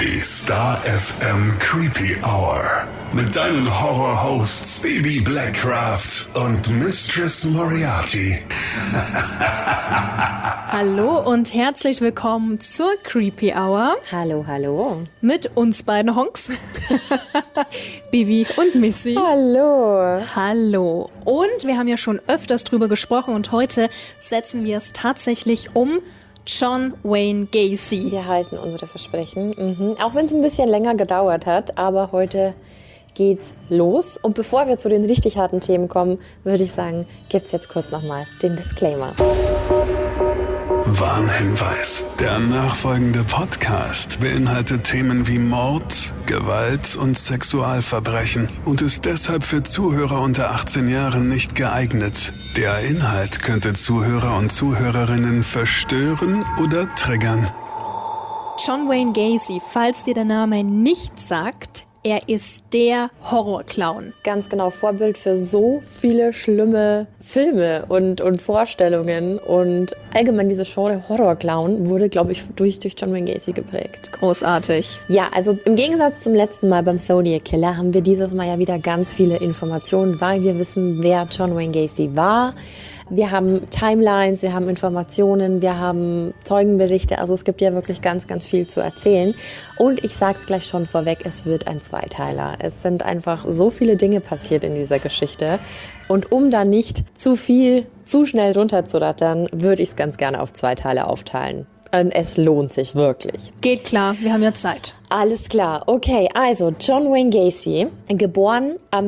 Die Star FM Creepy Hour. Mit deinen Horror-Hosts Baby Blackcraft und Mistress Moriarty. Hallo und herzlich willkommen zur Creepy Hour. Hallo, hallo. Mit uns beiden Honks. Bibi und Missy. Hallo. Hallo. Und wir haben ja schon öfters drüber gesprochen und heute setzen wir es tatsächlich um. John Wayne Gacy. Wir halten unsere Versprechen. Auch wenn es ein bisschen länger gedauert hat, aber heute geht's los. Und bevor wir zu den richtig harten Themen kommen, würde ich sagen, gibt's jetzt kurz nochmal den Disclaimer. Warnhinweis. Der nachfolgende Podcast beinhaltet Themen wie Mord, Gewalt und Sexualverbrechen und ist deshalb für Zuhörer unter 18 Jahren nicht geeignet. Der Inhalt könnte Zuhörer und Zuhörerinnen verstören oder triggern. John Wayne Gacy, falls dir der Name nichts sagt, er ist der Horrorclown. Ganz genau, Vorbild für so viele schlimme Filme und Vorstellungen. Und allgemein diese Genre Horrorclown wurde, glaube ich, durch John Wayne Gacy geprägt. Großartig. Ja, also im Gegensatz zum letzten Mal beim Zodiac Killer haben wir dieses Mal ja wieder ganz viele Informationen, weil wir wissen, wer John Wayne Gacy war. Wir haben Timelines, wir haben Informationen, wir haben Zeugenberichte. Also es gibt ja wirklich ganz, ganz viel zu erzählen. Und ich sage es gleich schon vorweg, es wird ein Zweiteiler. Es sind einfach so viele Dinge passiert in dieser Geschichte. Und um da nicht zu schnell runterzurattern, würde ich es ganz gerne auf 2 Teile aufteilen. Und es lohnt sich wirklich. Geht klar, wir haben ja Zeit. Alles klar. Okay, also John Wayne Gacy, geboren am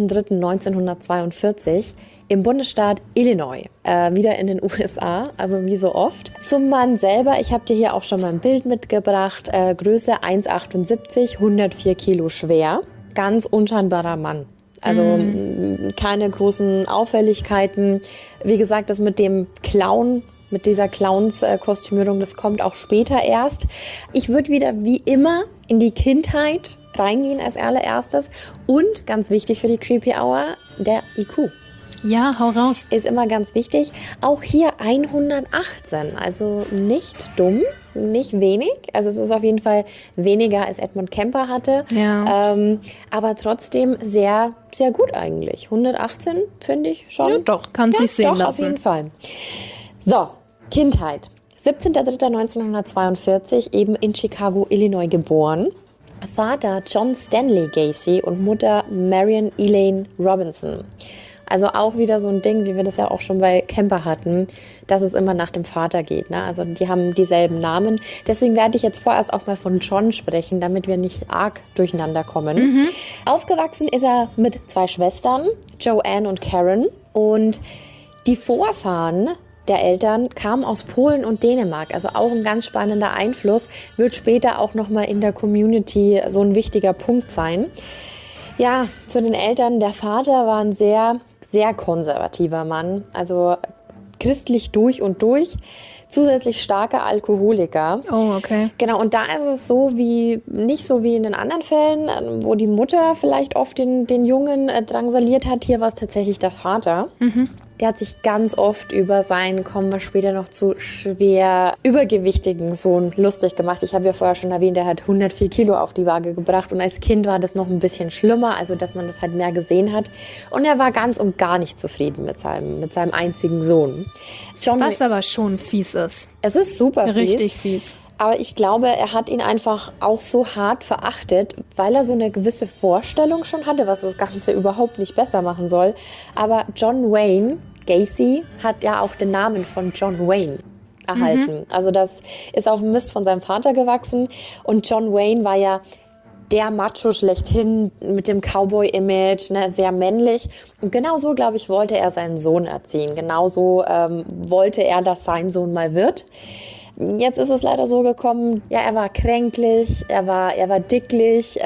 17.03.1942 im Bundesstaat Illinois, wieder in den USA, also wie so oft. Zum Mann selber, ich habe dir hier auch schon mal ein Bild mitgebracht, Größe 1,78, 104 Kilo schwer, ganz unscheinbarer Mann. Also keine großen Auffälligkeiten. Wie gesagt, das mit dem Clown, mit dieser Clowns-Kostümierung, das kommt auch später erst. Ich würde wieder wie immer in die Kindheit reingehen als allererstes. Und ganz wichtig für die Creepy Hour, der IQ. Ja, hau raus. Ist immer ganz wichtig. Auch hier 118, also nicht dumm, nicht wenig. Also es ist auf jeden Fall weniger als Edmund Kemper hatte. Ja. Aber trotzdem sehr, sehr gut eigentlich. 118 finde ich schon. Ja, doch, kann sich sehen lassen. Auf jeden Fall. So, Kindheit. 17.03.1942, eben in Chicago, Illinois geboren. Vater John Stanley Gacy und Mutter Marion Elaine Robinson. Also auch wieder so ein Ding, wie wir das ja auch schon bei Kemper hatten, dass es immer nach dem Vater geht. Ne? Also die haben dieselben Namen. Deswegen werde ich jetzt vorerst auch mal von John sprechen, damit wir nicht arg durcheinander kommen. Aufgewachsen ist er mit 2 Schwestern, Joanne und Karen. Und die Vorfahren der Eltern kamen aus Polen und Dänemark. Also auch ein ganz spannender Einfluss. Wird später auch nochmal in der Community so ein wichtiger Punkt sein. Ja, zu den Eltern. Der Vater war ein sehr, sehr konservativer Mann, also christlich durch und durch, zusätzlich starker Alkoholiker. Oh, okay. Genau, und da ist es nicht so wie in den anderen Fällen, wo die Mutter vielleicht oft den Jungen drangsaliert hat. Hier war es tatsächlich der Vater. Der hat sich ganz oft über seinen, kommen wir später noch zu, schwer übergewichtigen Sohn lustig gemacht. Ich habe ja vorher schon erwähnt, er hat 104 Kilo auf die Waage gebracht und als Kind war das noch ein bisschen schlimmer, also dass man das halt mehr gesehen hat. Und er war ganz und gar nicht zufrieden mit seinem einzigen Sohn. Was aber schon fies ist. Es ist super fies. Richtig fies. Aber ich glaube, er hat ihn einfach auch so hart verachtet, weil er so eine gewisse Vorstellung schon hatte, was das Ganze überhaupt nicht besser machen soll. Aber John Wayne Gacy hat ja auch den Namen von John Wayne erhalten. Also das ist auf dem Mist von seinem Vater gewachsen. Und John Wayne war ja der Macho schlechthin mit dem Cowboy-Image, ne, sehr männlich. Und genau so, glaube ich, wollte er seinen Sohn erziehen. Genauso wollte er, dass sein Sohn mal wird. Jetzt ist es leider so gekommen, ja, er war kränklich, er war dicklich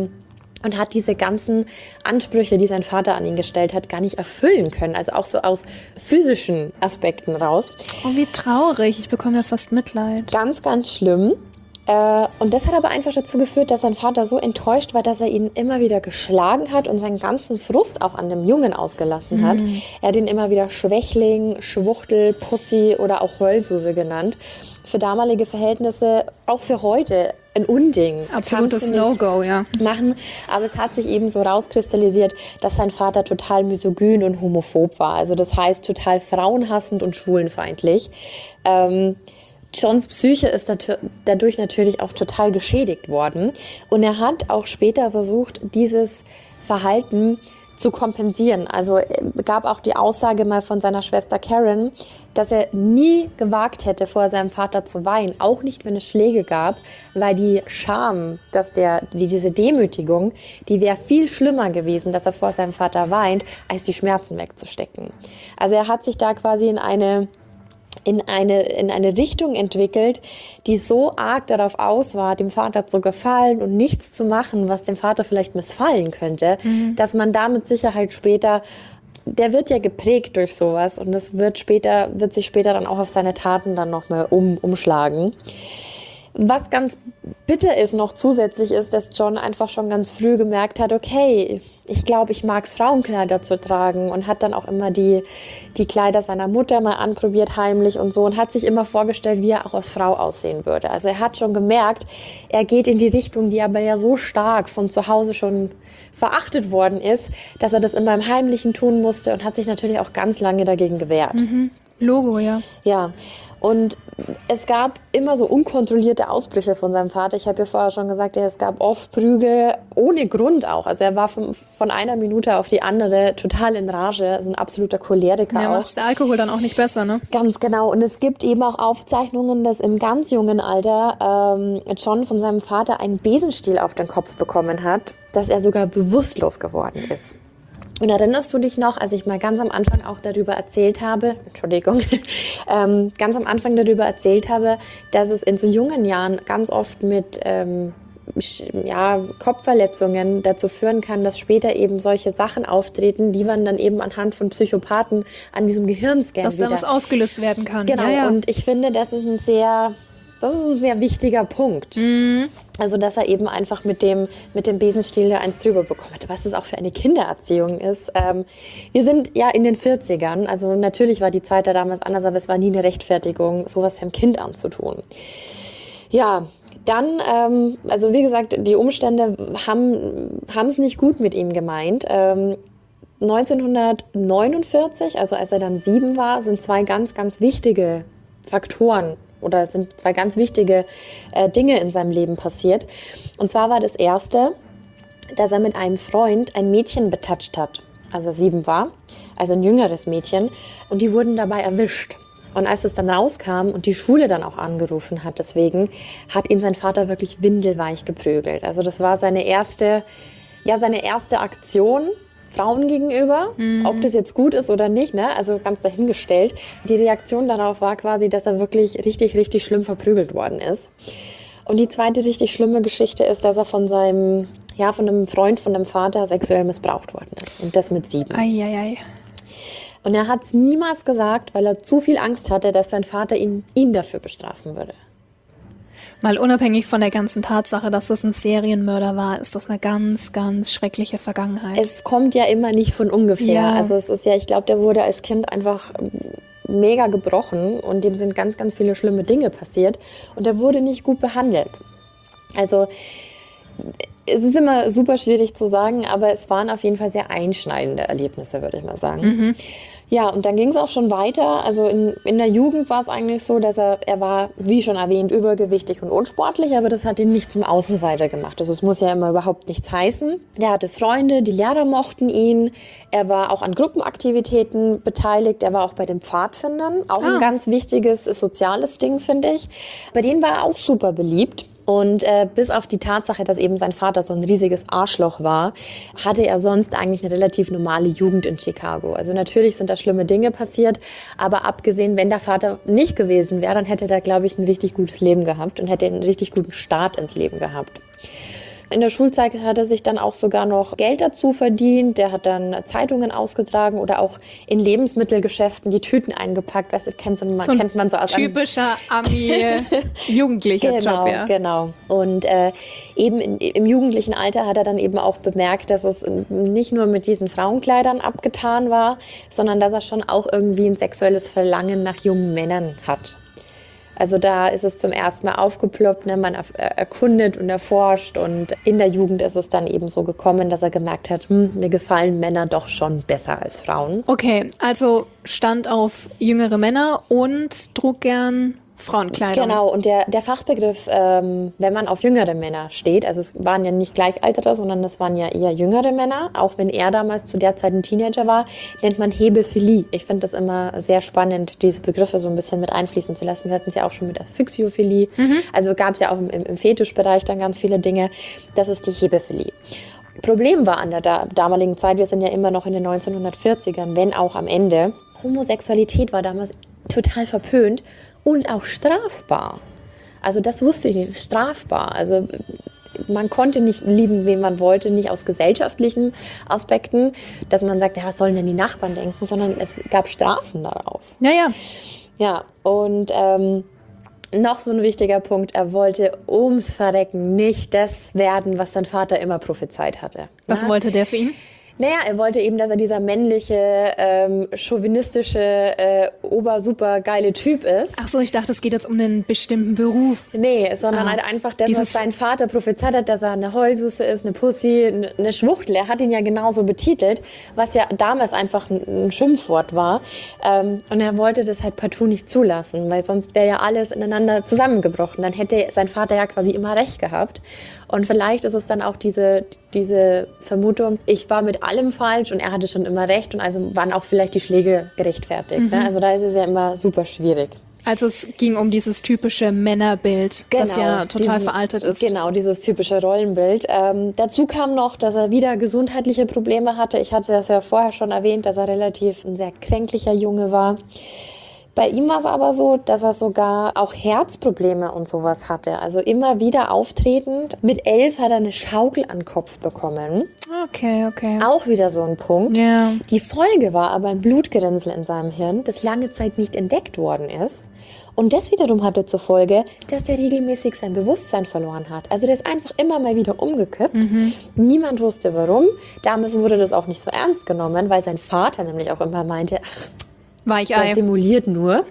und hat diese ganzen Ansprüche, die sein Vater an ihn gestellt hat, gar nicht erfüllen können. Also auch so aus physischen Aspekten raus. Oh, wie traurig. Ich bekomme ja fast Mitleid. Ganz, ganz schlimm. Und das hat aber einfach dazu geführt, dass sein Vater so enttäuscht war, dass er ihn immer wieder geschlagen hat und seinen ganzen Frust auch an dem Jungen ausgelassen hat. Er hat ihn immer wieder Schwächling, Schwuchtel, Pussy oder auch Heulsuse genannt. Für damalige Verhältnisse, auch für heute, ein Unding. Absolutes No-Go, ja. Machen. Aber es hat sich eben so rauskristallisiert, dass sein Vater total misogyn und homophob war. Also das heißt total frauenhassend und schwulenfeindlich. Johns Psyche ist dadurch natürlich auch total geschädigt worden. Und er hat auch später versucht, dieses Verhalten zu kompensieren. Also gab auch die Aussage mal von seiner Schwester Karen, dass er nie gewagt hätte, vor seinem Vater zu weinen. Auch nicht, wenn es Schläge gab, weil die Scham, diese Demütigung, die wäre viel schlimmer gewesen, dass er vor seinem Vater weint, als die Schmerzen wegzustecken. Also er hat sich da quasi in eine Richtung entwickelt, die so arg darauf aus war, dem Vater zu gefallen und nichts zu machen, was dem Vater vielleicht missfallen könnte, dass man da mit Sicherheit später, der wird ja geprägt durch sowas und das wird sich später dann auch auf seine Taten dann noch mal umschlagen. Was ganz bitter ist noch zusätzlich ist, dass John einfach schon ganz früh gemerkt hat, okay, ich glaube, ich mag es, Frauenkleider zu tragen und hat dann auch immer die Kleider seiner Mutter mal anprobiert heimlich und so und hat sich immer vorgestellt, wie er auch als Frau aussehen würde. Also er hat schon gemerkt, er geht in die Richtung, die aber ja so stark von zu Hause schon verachtet worden ist, dass er das immer im Heimlichen tun musste und hat sich natürlich auch ganz lange dagegen gewehrt. Logo, ja. Ja, und es gab immer so unkontrollierte Ausbrüche von seinem Vater. Ich habe ja vorher schon gesagt, es gab oft Prügel, ohne Grund auch. Also er war von einer Minute auf die andere total in Rage, also ein absoluter Choleriker. Ja, macht's der Alkohol dann auch nicht besser, ne? Ganz genau. Und es gibt eben auch Aufzeichnungen, dass im ganz jungen Alter John von seinem Vater einen Besenstiel auf den Kopf bekommen hat, dass er sogar bewusstlos geworden ist. Und erinnerst du dich noch, als ich mal ganz am Anfang auch darüber erzählt habe, dass es in so jungen Jahren ganz oft mit Kopfverletzungen dazu führen kann, dass später eben solche Sachen auftreten, die man dann eben anhand von Psychopathen an diesem Gehirnscan dass da was ausgelöst werden kann. Genau, ja. Und ich finde, das ist ein sehr wichtiger Punkt. Also, dass er eben einfach mit dem Besenstiel da eins drüber bekommen hat. Was das auch für eine Kindererziehung ist. Wir sind ja in den 40ern. Also, natürlich war die Zeit da damals anders, aber es war nie eine Rechtfertigung, sowas einem Kind anzutun. Ja, dann, also wie gesagt, die Umstände haben es nicht gut mit ihm gemeint. 1949, also als er dann 7 war, sind zwei ganz, ganz wichtige Faktoren oder sind zwei ganz wichtige Dinge in seinem Leben passiert. Und zwar war das erste, dass er mit einem Freund ein Mädchen betatscht hat, als er 7 war, also ein jüngeres Mädchen, und die wurden dabei erwischt. Und als es dann rauskam und die Schule dann auch angerufen hat, deswegen hat ihn sein Vater wirklich windelweich geprügelt. Also das war seine erste Aktion Frauen gegenüber, ob das jetzt gut ist oder nicht, ne? Also ganz dahingestellt. Die Reaktion darauf war quasi, dass er wirklich richtig, richtig schlimm verprügelt worden ist. Und die zweite richtig schlimme Geschichte ist, dass er von einem Freund von dem Vater sexuell missbraucht worden ist. Und das mit 7. Ei. Und er hat es niemals gesagt, weil er zu viel Angst hatte, dass sein Vater ihn dafür bestrafen würde. Mal unabhängig von der ganzen Tatsache, dass das ein Serienmörder war, ist das eine ganz, ganz schreckliche Vergangenheit. Es kommt ja immer nicht von ungefähr. Ja. Also es ist ja, ich glaube, der wurde als Kind einfach mega gebrochen und dem sind ganz, ganz viele schlimme Dinge passiert und er wurde nicht gut behandelt. Also es ist immer super schwierig zu sagen, aber es waren auf jeden Fall sehr einschneidende Erlebnisse, würde ich mal sagen. Ja, und dann ging es auch schon weiter. Also in der Jugend war es eigentlich so, dass er war, wie schon erwähnt, übergewichtig und unsportlich, aber das hat ihn nicht zum Außenseiter gemacht. Also es muss ja immer überhaupt nichts heißen. Der hatte Freunde, die Lehrer mochten ihn. Er war auch an Gruppenaktivitäten beteiligt. Er war auch bei den Pfadfindern. Auch ein ganz wichtiges soziales Ding, finde ich. Bei denen war er auch super beliebt. Und bis auf die Tatsache, dass eben sein Vater so ein riesiges Arschloch war, hatte er sonst eigentlich eine relativ normale Jugend in Chicago. Also natürlich sind da schlimme Dinge passiert, aber abgesehen, wenn der Vater nicht gewesen wäre, dann hätte er, glaube ich, ein richtig gutes Leben gehabt und hätte einen richtig guten Start ins Leben gehabt. In der Schulzeit hat er sich dann auch sogar noch Geld dazu verdient. Der hat dann Zeitungen ausgetragen oder auch in Lebensmittelgeschäften die Tüten eingepackt. Weißt du, kennt man so aus typischer Ami-jugendlicher Job, ja. Genau. Und eben im jugendlichen Alter hat er dann eben auch bemerkt, dass es nicht nur mit diesen Frauenkleidern abgetan war, sondern dass er schon auch irgendwie ein sexuelles Verlangen nach jungen Männern hat. Also da ist es zum ersten Mal aufgeploppt, ne? Man erkundet und erforscht und in der Jugend ist es dann eben so gekommen, dass er gemerkt hat, mir gefallen Männer doch schon besser als Frauen. Okay, also stand auf jüngere Männer und trug gern Frauenkleidung. Genau, und der Fachbegriff, wenn man auf jüngere Männer steht, also es waren ja nicht Gleichaltere, sondern es waren ja eher jüngere Männer, auch wenn er damals zu der Zeit ein Teenager war, nennt man Hebephilie. Ich finde das immer sehr spannend, diese Begriffe so ein bisschen mit einfließen zu lassen. Wir hatten es ja auch schon mit Asphyxiophilie, also gab es ja auch im Fetischbereich dann ganz viele Dinge. Das ist die Hebephilie. Problem war an der damaligen Zeit, wir sind ja immer noch in den 1940ern, wenn auch am Ende, Homosexualität war damals total verpönt und auch strafbar. Also das wusste ich nicht, das ist strafbar. Also man konnte nicht lieben, wen man wollte, nicht aus gesellschaftlichen Aspekten, dass man sagt, ja, was sollen denn die Nachbarn denken, sondern es gab Strafen darauf. Ja. Ja, und noch so ein wichtiger Punkt, er wollte ums Verrecken nicht das werden, was sein Vater immer prophezeit hatte. Was wollte der für ihn? Naja, er wollte eben, dass er dieser männliche, chauvinistische, obersuper geile Typ ist. Ach so, ich dachte, es geht jetzt um einen bestimmten Beruf. Nee, sondern halt einfach das, was sein Vater prophezeit hat, dass er eine Heulsuse ist, eine Pussy, eine Schwuchtel. Er hat ihn ja genauso betitelt, was ja damals einfach ein Schimpfwort war. Und er wollte das halt partout nicht zulassen, weil sonst wäre ja alles ineinander zusammengebrochen. Dann hätte sein Vater ja quasi immer recht gehabt. Und vielleicht ist es dann auch diese Vermutung, ich war mit allem falsch und er hatte schon immer recht und also waren auch vielleicht die Schläge gerechtfertigt. Ne? Also da ist es ja immer super schwierig. Also es ging um dieses typische Männerbild, das ja total veraltet ist. Genau, dieses typische Rollenbild. Dazu kam noch, dass er wieder gesundheitliche Probleme hatte. Ich hatte das ja vorher schon erwähnt, dass er relativ ein sehr kränklicher Junge war. Bei ihm war es aber so, dass er sogar auch Herzprobleme und sowas hatte. Also immer wieder auftretend. Mit 11 hat er eine Schaukel an den Kopf bekommen. Okay. Auch wieder so ein Punkt. Ja. Die Folge war aber ein Blutgerinnsel in seinem Hirn, das lange Zeit nicht entdeckt worden ist. Und das wiederum hatte zur Folge, dass er regelmäßig sein Bewusstsein verloren hat. Also der ist einfach immer mal wieder umgekippt. Niemand wusste warum. Damals wurde das auch nicht so ernst genommen, weil sein Vater nämlich auch immer meinte, Weichei. der simuliert nur.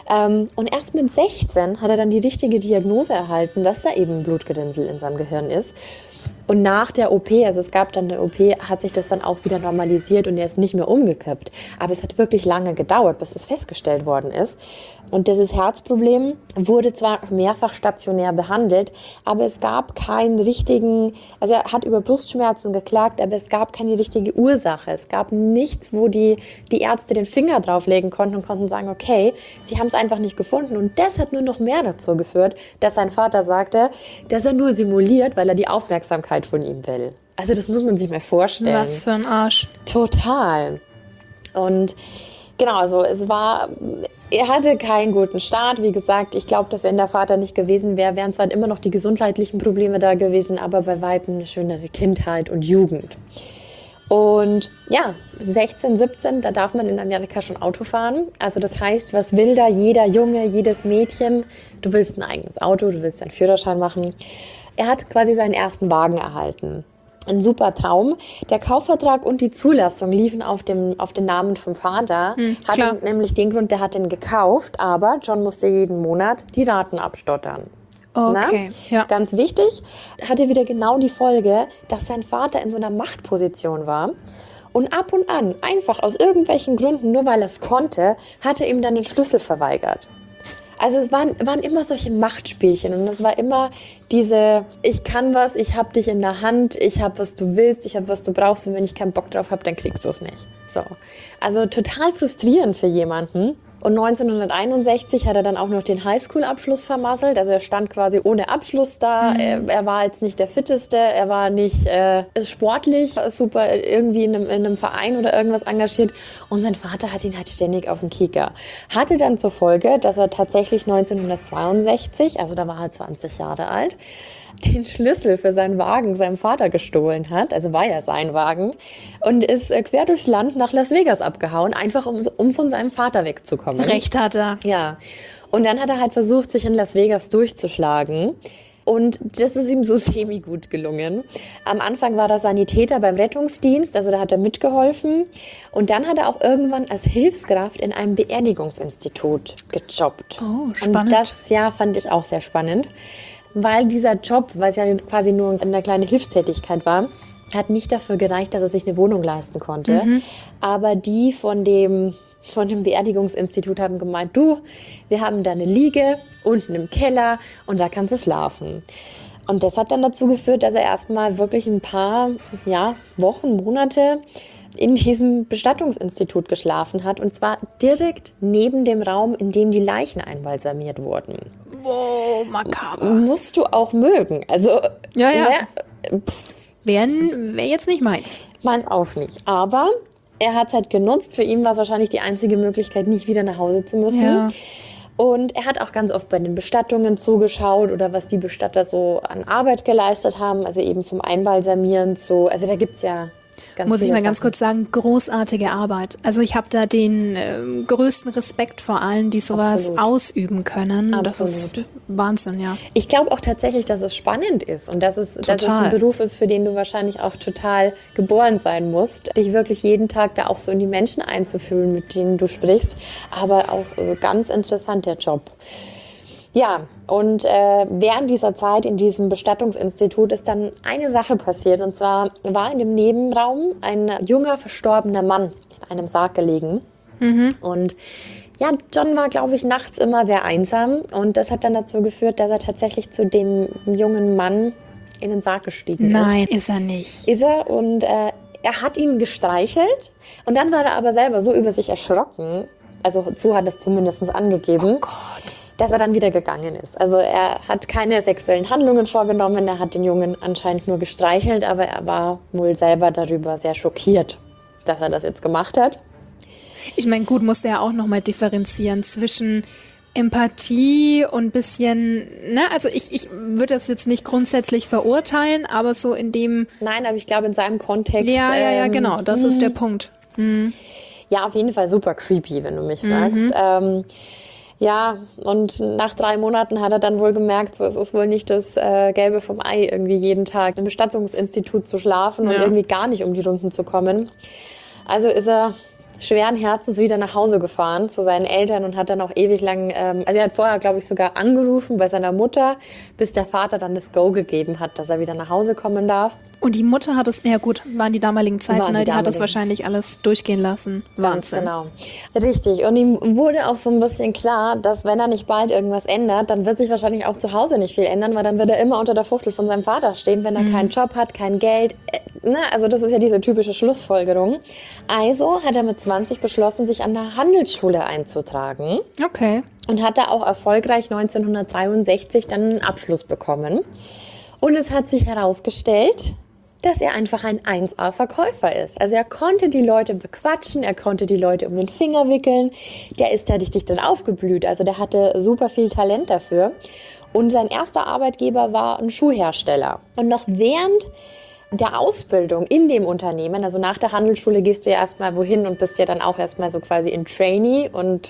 Und erst mit 16 hat er dann die richtige Diagnose erhalten, dass da eben ein Blutgerinnsel in seinem Gehirn ist. Und nach der OP, also es gab dann eine OP, hat sich das dann auch wieder normalisiert und er ist nicht mehr umgekippt. Aber es hat wirklich lange gedauert, bis das festgestellt worden ist. Und dieses Herzproblem wurde zwar mehrfach stationär behandelt, aber es gab keinen richtigen, also er hat über Brustschmerzen geklagt, aber es gab keine richtige Ursache. Es gab nichts, wo die Ärzte den Finger drauflegen konnten und konnten sagen, okay, sie haben es einfach nicht gefunden. Und das hat nur noch mehr dazu geführt, dass sein Vater sagte, dass er nur simuliert, weil er die Aufmerksamkeit von ihm will. Also das muss man sich mal vorstellen. Was für ein Arsch. Total. Und genau, also er hatte keinen guten Start. Wie gesagt, ich glaube, dass wenn der Vater nicht gewesen wäre, wären zwar immer noch die gesundheitlichen Probleme da gewesen, aber bei weitem eine schönere Kindheit und Jugend. Und ja, 16, 17, da darf man in Amerika schon Auto fahren. Also das heißt, was will da jeder Junge, jedes Mädchen? Du willst ein eigenes Auto, du willst einen Führerschein machen. Er hat quasi seinen ersten Wagen erhalten. Ein super Traum. Der Kaufvertrag und die Zulassung liefen auf den Namen vom Vater. Hatte nämlich den Grund, der hat den gekauft, aber John musste jeden Monat die Raten abstottern. Okay, ja. Ganz wichtig, hatte wieder genau die Folge, dass sein Vater in so einer Machtposition war. Und ab und an, einfach aus irgendwelchen Gründen, nur weil er es konnte, hat er ihm dann den Schlüssel verweigert. Also es waren immer solche Machtspielchen und es war immer diese, ich kann was, ich hab dich in der Hand, ich hab, was du willst, ich hab, was du brauchst und wenn ich keinen Bock drauf hab, dann kriegst du es nicht. So. Also total frustrierend für jemanden. Und 1961 hat er dann auch noch den Highschool-Abschluss vermasselt. Also er stand quasi ohne Abschluss da. Er war jetzt nicht der Fitteste, er war nicht sportlich super irgendwie in einem Verein oder irgendwas engagiert. Und sein Vater hat ihn halt ständig auf dem Kicker. Hatte dann zur Folge, dass er tatsächlich 1962, also da war er 20 Jahre alt, den Schlüssel für seinen Wagen seinem Vater gestohlen hat, also war ja sein Wagen, und ist quer durchs Land nach Las Vegas abgehauen, einfach um von seinem Vater wegzukommen. Recht hat er. Ja, und dann hat er halt versucht, sich in Las Vegas durchzuschlagen. Und das ist ihm so semi-gut gelungen. Am Anfang war er Sanitäter beim Rettungsdienst, also da hat er mitgeholfen. Und dann hat er auch irgendwann als Hilfskraft in einem Beerdigungsinstitut gejobbt. Oh, spannend. Und das, ja, fand ich auch sehr spannend. Weil dieser Job, weil es ja quasi nur eine kleine Hilfstätigkeit war, hat nicht dafür gereicht, dass er sich eine Wohnung leisten konnte. Aber die von dem Beerdigungsinstitut haben gemeint, du, wir haben da eine Liege unten im Keller und da kannst du schlafen. Und das hat dann dazu geführt, dass er erstmal wirklich ein paar Wochen, Monate in diesem Bestattungsinstitut geschlafen hat. Und zwar direkt neben dem Raum, in dem die Leichen einbalsamiert wurden. Wow, makaber. Musst du auch mögen. Also, Ja. Ne, Wäre jetzt nicht meins. meins auch nicht. Aber er hat es halt genutzt. Für ihn war es wahrscheinlich die einzige Möglichkeit, nicht wieder nach Hause zu müssen. Ja. Und er hat auch ganz oft bei den Bestattungen zugeschaut oder was die Bestatter so an Arbeit geleistet haben. Also eben vom Einbalsamieren zu, also da gibt es ja ganz Muss ich viele mal ganz Sachen. kurz sagen, großartige Arbeit. Also ich habe da den größten Respekt vor allen, die sowas Absolut. ausüben können. Das Absolut. ist Wahnsinn, ja. Ich glaube auch tatsächlich, dass es spannend ist und dass es ein Beruf ist, für den du wahrscheinlich auch total geboren sein musst. Dich wirklich jeden Tag da auch so in die Menschen einzufühlen, mit denen du sprichst. Aber auch ganz interessant, der Job. Ja, und während dieser Zeit in diesem Bestattungsinstitut ist dann eine Sache passiert. Und zwar war in dem Nebenraum ein junger, verstorbener Mann in einem Sarg gelegen. Und ja, John war, glaube ich, nachts immer sehr einsam. Und das hat dann dazu geführt, dass er tatsächlich zu dem jungen Mann in den Sarg gestiegen ist. Nein, ist er nicht. Ist er, und er hat ihn gestreichelt. Und dann war er aber selber so über sich erschrocken, also so hat es zumindest angegeben, dass er dann wieder gegangen ist. Also er hat keine sexuellen Handlungen vorgenommen, er hat den Jungen anscheinend nur gestreichelt, aber er war wohl selber darüber sehr schockiert, dass er das jetzt gemacht hat. Ich meine, gut, musste er auch nochmal differenzieren zwischen Empathie und bisschen, ne, also ich würde das jetzt nicht grundsätzlich verurteilen, aber so in dem... Nein, aber ich glaube in seinem Kontext... Ja, genau, das ist der Punkt. Ja, auf jeden Fall super creepy, wenn du mich fragst. Ja, und nach 3 Monaten hat er dann wohl gemerkt, so, es ist wohl nicht das Gelbe vom Ei, irgendwie jeden Tag im Bestattungsinstitut zu schlafen und irgendwie gar nicht um die Runden zu kommen. Also ist er schweren Herzens wieder nach Hause gefahren zu seinen Eltern und hat dann auch ewig lang, also er hat vorher, glaube ich, sogar angerufen bei seiner Mutter, bis der Vater dann das Go gegeben hat, dass er wieder nach Hause kommen darf. Und die Mutter hat es, ja gut, waren die damaligen Zeiten, Waren die ne? Die hat das damaligen. wahrscheinlich alles durchgehen lassen. Ganz Wahnsinn. genau. Richtig. Und ihm wurde auch so ein bisschen klar, dass wenn er nicht bald irgendwas ändert, dann wird sich wahrscheinlich auch zu Hause nicht viel ändern, weil dann wird er immer unter der Fuchtel von seinem Vater stehen, wenn er keinen Job hat, kein Geld. Also das ist ja diese typische Schlussfolgerung. Also hat er mit 20 beschlossen, sich an der Handelsschule einzutragen Okay. und hat da auch erfolgreich 1963 dann einen Abschluss bekommen. Und es hat sich herausgestellt, dass er einfach ein 1A-Verkäufer ist. Also er konnte die Leute bequatschen, er konnte die Leute um den Finger wickeln. Der ist da richtig drin aufgeblüht. Also der hatte super viel Talent dafür. Und sein erster Arbeitgeber war ein Schuhhersteller. Und noch während der Ausbildung in dem Unternehmen, also nach der Handelsschule gehst du ja erstmal wohin und bist ja dann auch erstmal so quasi in Trainee und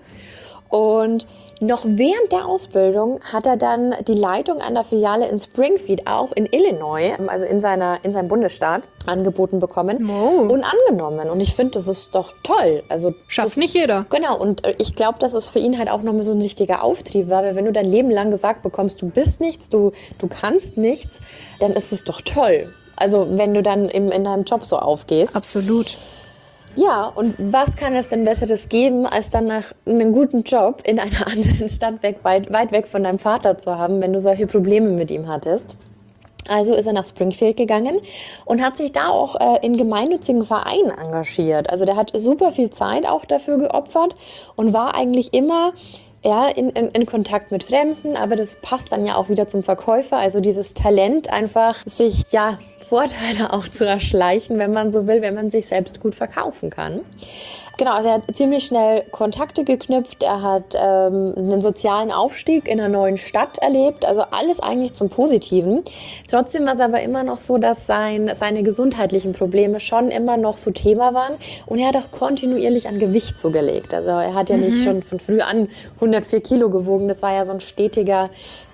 noch während der Ausbildung hat er dann die Leitung einer Filiale in Springfield, auch in Illinois, also in seinem Bundesstaat, angeboten bekommen und angenommen. Und ich finde, das ist doch toll. Also Schafft nicht jeder. Genau, und ich glaube, dass es für ihn halt auch nochmal so ein richtiger Auftrieb war, weil wenn du dein Leben lang gesagt bekommst, du bist nichts, du kannst nichts, dann ist es doch toll. Also wenn du dann in deinem Job so aufgehst. Absolut. Ja, und was kann es denn Besseres geben, als dann nach einem guten Job in einer anderen Stadt weit weg von deinem Vater zu haben, wenn du solche Probleme mit ihm hattest? Also ist er nach Springfield gegangen und hat sich da auch in gemeinnützigen Vereinen engagiert. Also der hat super viel Zeit auch dafür geopfert und war eigentlich immer in Kontakt mit Fremden, aber das passt dann ja auch wieder zum Verkäufer. Also dieses Talent einfach, sich Vorteile auch zu erschleichen, wenn man so will, wenn man sich selbst gut verkaufen kann. Genau, also er hat ziemlich schnell Kontakte geknüpft, er hat einen sozialen Aufstieg in einer neuen Stadt erlebt, also alles eigentlich zum Positiven. Trotzdem war es aber immer noch so, dass seine gesundheitlichen Probleme schon immer noch so Thema waren und er hat auch kontinuierlich an Gewicht zugelegt. Also er hat ja nicht schon von früh an 104 Kilo gewogen, das war ja so ein stetiger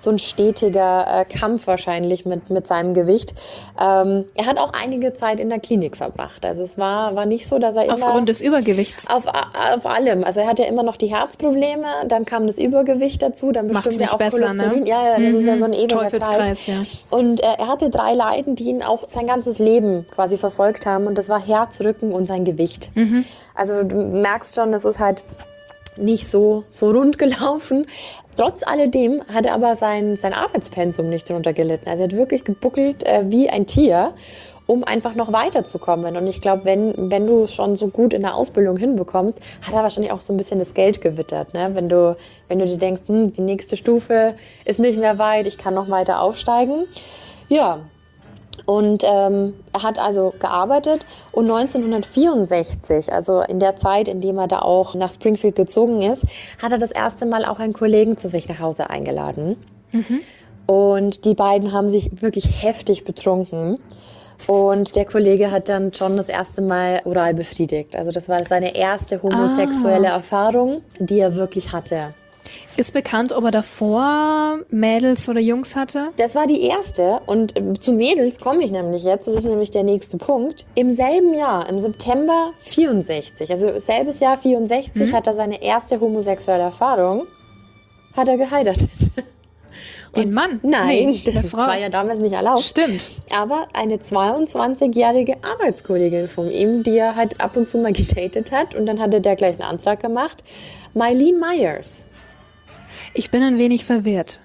Kampf wahrscheinlich mit seinem Gewicht. Er hat auch einige Zeit in der Klinik verbracht, also es war nicht so, dass er immer... Aufgrund des Übergewichts? Auf allem. Also er hatte immer noch die Herzprobleme, dann kam das Übergewicht dazu, dann bestimmt er auch besser, Cholesterin. ne? Ja, das ist ja so ein ewiger Teufelskreis, Kreis. ja. Und er hatte 3 Leiden, die ihn auch sein ganzes Leben quasi verfolgt haben. Und das war Herz, Rücken und sein Gewicht. Also du merkst schon, das ist halt nicht so rund gelaufen. Trotz alledem hat er aber sein Arbeitspensum nicht darunter gelitten. Also er hat wirklich gebuckelt wie ein Tier, um einfach noch weiterzukommen. Und ich glaube, wenn du schon so gut in der Ausbildung hinbekommst, hat er wahrscheinlich auch so ein bisschen das Geld gewittert. Ne? Wenn du dir denkst, die nächste Stufe ist nicht mehr weit, ich kann noch weiter aufsteigen. Ja, und er hat also gearbeitet und 1964, also in der Zeit, in dem er da auch nach Springfield gezogen ist, hat er das erste Mal auch einen Kollegen zu sich nach Hause eingeladen. Und die beiden haben sich wirklich heftig betrunken. Und der Kollege hat dann John das erste Mal oral befriedigt. Also das war seine erste homosexuelle Erfahrung, die er wirklich hatte. Ist bekannt, ob er davor Mädels oder Jungs hatte? Das war die erste. Und zu Mädels komme ich nämlich jetzt. Das ist nämlich der nächste Punkt. Im selben Jahr, im September 64, also selbes Jahr 64, hat er seine erste homosexuelle Erfahrung, hat er geheiratet. Den Mann? Nein, Nee, das war ja damals nicht erlaubt. Stimmt. Aber eine 22-jährige Arbeitskollegin von ihm, die er halt ab und zu mal gedatet hat. Und dann hatte der gleich einen Antrag gemacht. Mylene Myers. Ich bin ein wenig verwirrt.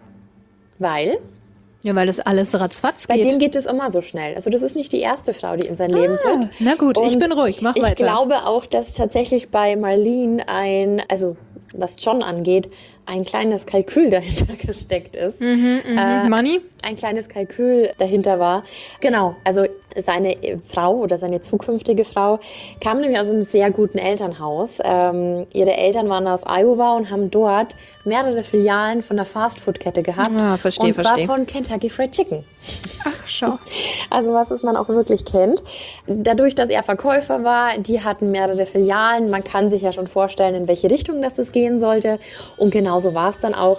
Weil? Ja, weil das alles ratzfatz Bei geht. dem geht es immer so schnell. Also das ist nicht die erste Frau, die in sein Leben tritt. Na gut, ich Und bin ruhig, mach weiter. Ich glaube auch, dass tatsächlich bei Mylene also was John angeht, ein kleines Kalkül dahinter gesteckt ist. Money? Ein kleines Kalkül dahinter war. Genau, also seine Frau oder seine zukünftige Frau kam nämlich aus einem sehr guten Elternhaus. Ihre Eltern waren aus Iowa und haben dort mehrere Filialen von der Fastfood-Kette gehabt. Verstehe. Und zwar von Kentucky Fried Chicken. Ach, schau. Also was man auch wirklich kennt. Dadurch, dass er Verkäufer war, die hatten mehrere Filialen. Man kann sich ja schon vorstellen, in welche Richtung das gehen sollte. Und genauso war es dann auch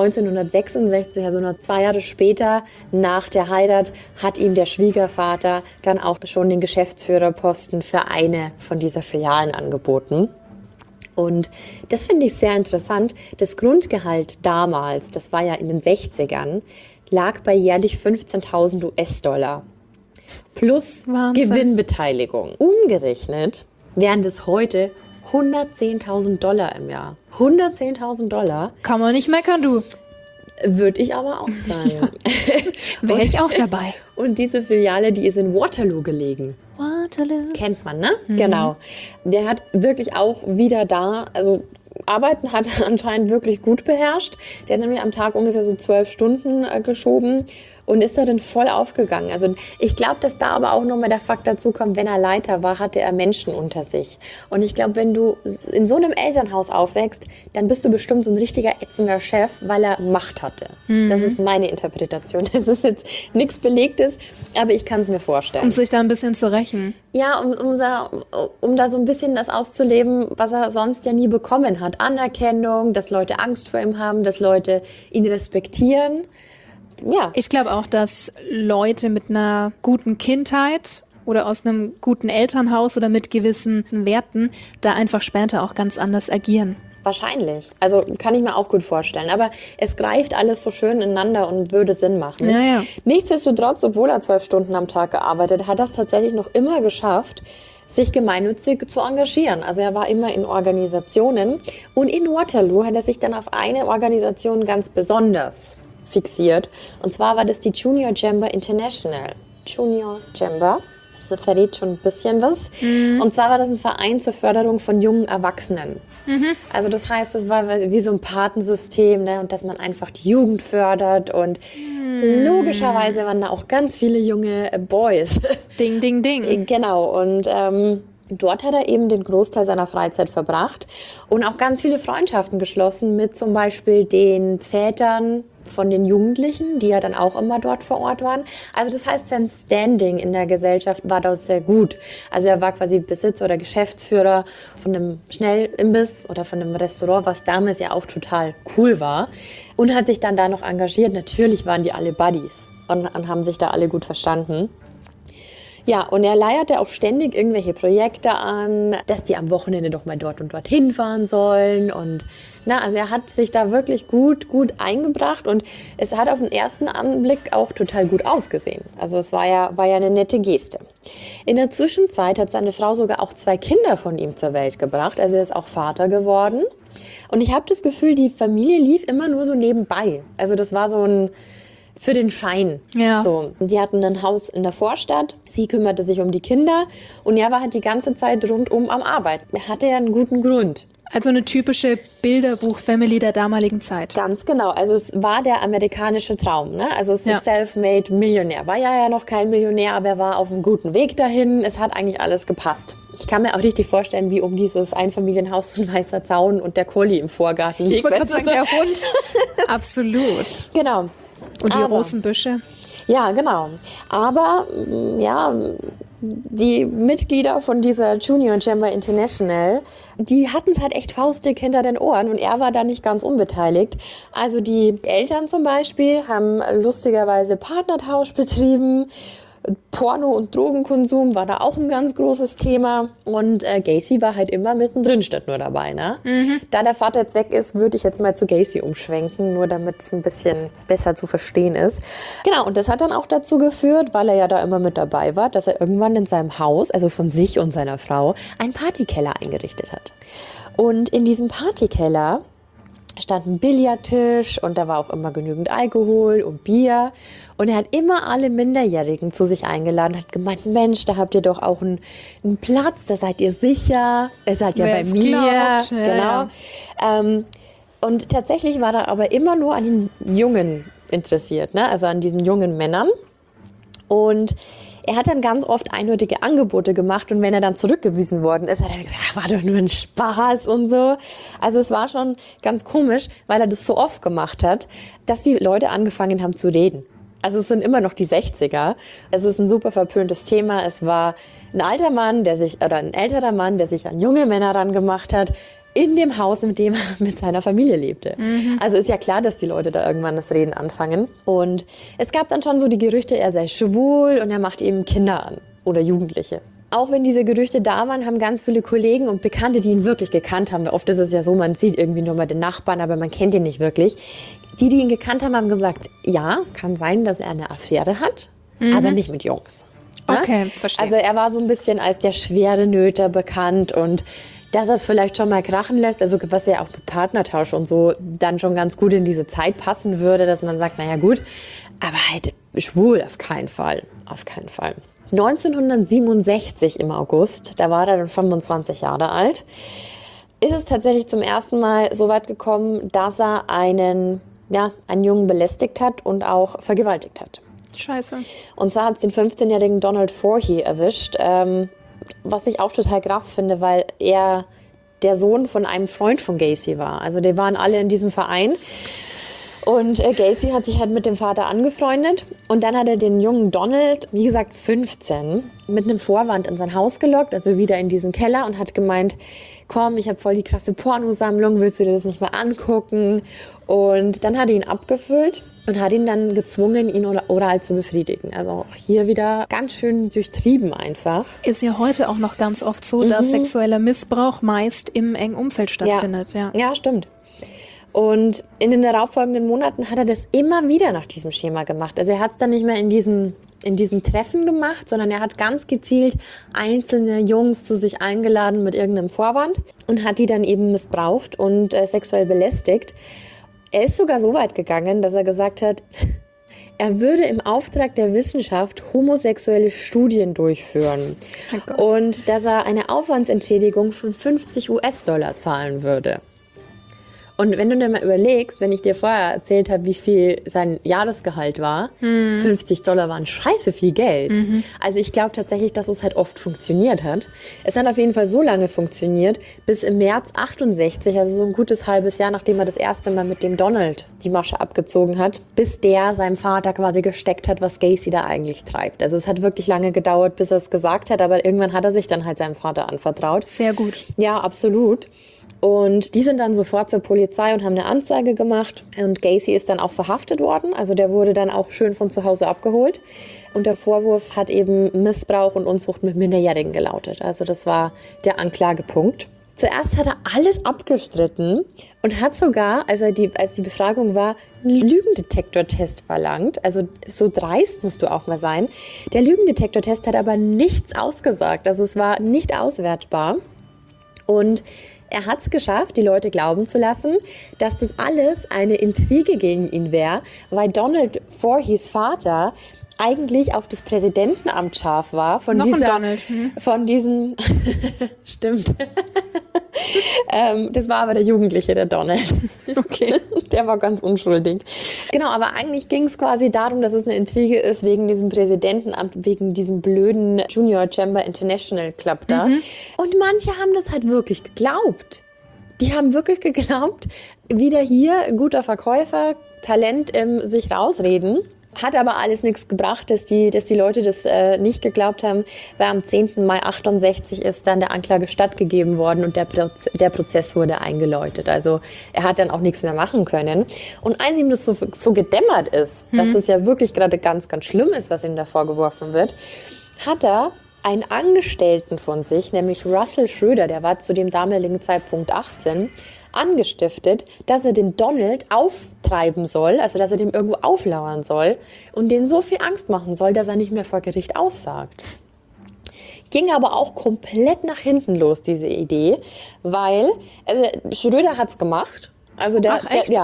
1966, also nur 2 Jahre später nach der Heirat, hat ihm der Schwiegervater dann auch schon den Geschäftsführerposten für eine von dieser Filialen angeboten. Und das finde ich sehr interessant. Das Grundgehalt damals, das war ja in den 60ern, lag bei jährlich 15.000 US-Dollar. Plus Wahnsinn. Gewinnbeteiligung. Umgerechnet wären das heute 110.000 Dollar im Jahr. 110.000 Dollar. Kann man nicht meckern, du. Würde ich aber auch sagen. Wäre ich auch dabei. Und diese Filiale, die ist in Waterloo gelegen. Waterloo. Kennt man, ne? Genau. Der hat wirklich auch wieder da, also Arbeiten hat er anscheinend wirklich gut beherrscht. Der hat nämlich am Tag ungefähr so 12 Stunden geschoben und ist da dann voll aufgegangen. Also ich glaube, dass da aber auch nochmal der Fakt dazu kommt, wenn er Leiter war, hatte er Menschen unter sich. Und ich glaube, wenn du in so einem Elternhaus aufwächst, dann bist du bestimmt so ein richtiger ätzender Chef, weil er Macht hatte. Das ist meine Interpretation. Das ist jetzt nichts Belegtes, aber ich kann es mir vorstellen. Um sich da ein bisschen zu rächen. Ja, um da so ein bisschen das auszuleben, was er sonst ja nie bekommen hat. Anerkennung, dass Leute Angst vor ihm haben, dass Leute ihn respektieren. Ja. Ich glaube auch, dass Leute mit einer guten Kindheit oder aus einem guten Elternhaus oder mit gewissen Werten da einfach später auch ganz anders agieren. Wahrscheinlich. Also kann ich mir auch gut vorstellen. Aber es greift alles so schön ineinander und würde Sinn machen. Ja, ja. Nichtsdestotrotz, obwohl er 12 Stunden am Tag gearbeitet hat, er es tatsächlich noch immer geschafft, sich gemeinnützig zu engagieren. Also er war immer in Organisationen. Und in Waterloo hat er sich dann auf eine Organisation ganz besonders fixiert. Und zwar war das die Junior Chamber International. Junior Chamber. Das verrät schon ein bisschen was. Und zwar war das ein Verein zur Förderung von jungen Erwachsenen. Also das heißt, es war wie so ein Patensystem, ne? Und dass man einfach die Jugend fördert. Und logischerweise waren da auch ganz viele junge Boys. Ding, ding, ding. Genau. Und dort hat er eben den Großteil seiner Freizeit verbracht und auch ganz viele Freundschaften geschlossen mit zum Beispiel den Vätern von den Jugendlichen, die ja dann auch immer dort vor Ort waren. Also das heißt, sein Standing in der Gesellschaft war dort sehr gut. Also er war quasi Besitzer oder Geschäftsführer von einem Schnellimbiss oder von einem Restaurant, was damals ja auch total cool war. Und hat sich dann da noch engagiert. Natürlich waren die alle Buddies und haben sich da alle gut verstanden. Ja, und er leierte auch ständig irgendwelche Projekte an, dass die am Wochenende doch mal dort und dort hinfahren sollen. Und also er hat sich da wirklich gut eingebracht und es hat auf den ersten Anblick auch total gut ausgesehen. Also es war ja eine nette Geste. In der Zwischenzeit hat seine Frau sogar auch 2 Kinder von ihm zur Welt gebracht. Also er ist auch Vater geworden. Und ich habe das Gefühl, die Familie lief immer nur so nebenbei. Also das war so ein für den Schein. Ja. So. Die hatten ein Haus in der Vorstadt. Sie kümmerte sich um die Kinder und er war halt die ganze Zeit rundum am Arbeiten. Er hatte ja einen guten Grund. Also eine typische Bilderbuch-Family der damaligen Zeit. Ganz genau. Also es war der amerikanische Traum. Ne? Also es ist self-made Millionär. War ja noch kein Millionär, aber er war auf einem guten Weg dahin. Es hat eigentlich alles gepasst. Ich kann mir auch richtig vorstellen, wie um dieses Einfamilienhaus so ein weißer Zaun und der Collie im Vorgarten liegt. Ich wollte gerade sagen, der Hund. Absolut. Genau. Und die Rosenbüsche. Ja, genau. Aber die Mitglieder von dieser Junior Chamber International, die hatten es halt echt faustdick hinter den Ohren und er war da nicht ganz unbeteiligt. Also die Eltern zum Beispiel haben lustigerweise Partnertausch betrieben. Porno- und Drogenkonsum war da auch ein ganz großes Thema. Und Gacy war halt immer mittendrin, statt nur dabei. Ne? Da der Vater jetzt weg ist, würde ich jetzt mal zu Gacy umschwenken, nur damit es ein bisschen besser zu verstehen ist. Genau, und das hat dann auch dazu geführt, weil er ja da immer mit dabei war, dass er irgendwann in seinem Haus, also von sich und seiner Frau, einen Partykeller eingerichtet hat. Und in diesem Partykeller stand ein Billardtisch und da war auch immer genügend Alkohol und Bier. Und er hat immer alle Minderjährigen zu sich eingeladen, hat gemeint, Mensch, da habt ihr doch auch einen Platz, da seid ihr sicher, ihr seid ja bei mir. Genau. Und tatsächlich war er aber immer nur an den Jungen interessiert, ne? Also an diesen jungen Männern. Und er hat dann ganz oft eindeutige Angebote gemacht und wenn er dann zurückgewiesen worden ist, hat er gesagt, ach, war doch nur ein Spaß und so. Also es war schon ganz komisch, weil er das so oft gemacht hat, dass die Leute angefangen haben zu reden. Also es sind immer noch die 60er. Es ist ein super verpöntes Thema. Es war ein älterer Mann, der sich an junge Männer rangemacht hat, in dem Haus, in dem er mit seiner Familie lebte. Also ist ja klar, dass die Leute da irgendwann das Reden anfangen. Und es gab dann schon so die Gerüchte, er sei schwul und er macht eben Kinder an oder Jugendliche. Auch wenn diese Gerüchte da waren, haben ganz viele Kollegen und Bekannte, die ihn wirklich gekannt haben, weil oft ist es ja so, man sieht irgendwie nur mal den Nachbarn, aber man kennt ihn nicht wirklich. Die ihn gekannt haben, haben gesagt, ja, kann sein, dass er eine Affäre hat, aber nicht mit Jungs. Okay, verstehe. Also er war so ein bisschen als der schwere Nöter bekannt und dass er es vielleicht schon mal krachen lässt, also was ja auch mit Partnertausch und so dann schon ganz gut in diese Zeit passen würde, dass man sagt, naja gut, aber halt schwul auf keinen Fall, auf keinen Fall. 1967 im August, da war er dann 25 Jahre alt, ist es tatsächlich zum ersten Mal so weit gekommen, dass er einen Jungen belästigt hat und auch vergewaltigt hat. Scheiße. Und zwar hat es den 15-jährigen Donald Forhey erwischt, was ich auch total krass finde, weil er der Sohn von einem Freund von Gacy war. Also die waren alle in diesem Verein. Und Gacy hat sich halt mit dem Vater angefreundet. Und dann hat er den jungen Donald, wie gesagt 15, mit einem Vorwand in sein Haus gelockt, also wieder in diesen Keller und hat gemeint, komm, ich habe voll die krasse Pornosammlung, willst du dir das nicht mal angucken? Und dann hat er ihn abgefüllt und hat ihn dann gezwungen, ihn oral zu befriedigen. Also auch hier wieder ganz schön durchtrieben einfach. Ist ja heute auch noch ganz oft so, dass sexueller Missbrauch meist im engen Umfeld stattfindet. Ja, stimmt. Und in den darauffolgenden Monaten hat er das immer wieder nach diesem Schema gemacht. Also er hat es dann nicht mehr in diesen Treffen gemacht, sondern er hat ganz gezielt einzelne Jungs zu sich eingeladen mit irgendeinem Vorwand und hat die dann eben missbraucht und sexuell belästigt. Er ist sogar so weit gegangen, dass er gesagt hat, er würde im Auftrag der Wissenschaft homosexuelle Studien durchführen und dass er eine Aufwandsentschädigung von 50 US-Dollar zahlen würde. Und wenn du dir mal überlegst, wenn ich dir vorher erzählt habe, wie viel sein Jahresgehalt war, 50 Dollar waren scheiße viel Geld. Also ich glaube tatsächlich, dass es halt oft funktioniert hat. Es hat auf jeden Fall so lange funktioniert, bis im März 68, also so ein gutes halbes Jahr, nachdem er das erste Mal mit dem Donald die Masche abgezogen hat, bis der seinem Vater quasi gesteckt hat, was Gacy da eigentlich treibt. Also es hat wirklich lange gedauert, bis er es gesagt hat, aber irgendwann hat er sich dann halt seinem Vater anvertraut. Sehr gut. Ja, absolut. Und die sind dann sofort zur Polizei und haben eine Anzeige gemacht. Und Gacy ist dann auch verhaftet worden. Also der wurde dann auch schön von zu Hause abgeholt. Und der Vorwurf hat eben Missbrauch und Unzucht mit Minderjährigen gelautet. Also das war der Anklagepunkt. Zuerst hat er alles abgestritten und hat sogar, als die Befragung war, einen Lügendetektortest verlangt. Also so dreist musst du auch mal sein. Der Lügendetektortest hat aber nichts ausgesagt. Also es war nicht auswertbar. Und er hat es geschafft, die Leute glauben zu lassen, dass das alles eine Intrige gegen ihn wäre, weil Donald Voorhees Vater eigentlich auf das Präsidentenamt scharf war. Von diesen stimmt. Das war aber der Jugendliche, der Donald. Okay. Der war ganz unschuldig. Genau, aber eigentlich ging es quasi darum, dass es eine Intrige ist wegen diesem Präsidentenamt, wegen diesem blöden Junior Chamber International Club da. Und manche haben das halt wirklich geglaubt. Die haben wirklich geglaubt, wieder hier, guter Verkäufer, Talent im sich rausreden. Hat aber alles nichts gebracht, dass die Leute das nicht geglaubt haben, weil am 10. Mai 68 ist dann der Anklage stattgegeben worden und der Prozess wurde eingeläutet. Also er hat dann auch nichts mehr machen können. Und als ihm das so gedämmert ist, dass es ja wirklich gerade ganz, ganz schlimm ist, was ihm da vorgeworfen wird, hat er einen Angestellten von sich, nämlich Russell Schröder, der war zu dem damaligen Zeitpunkt 18, angestiftet, dass er den Donald auftreiben soll, also dass er dem irgendwo auflauern soll und denen so viel Angst machen soll, dass er nicht mehr vor Gericht aussagt. Ging aber auch komplett nach hinten los, diese Idee, weil Schröder hat's gemacht. Also der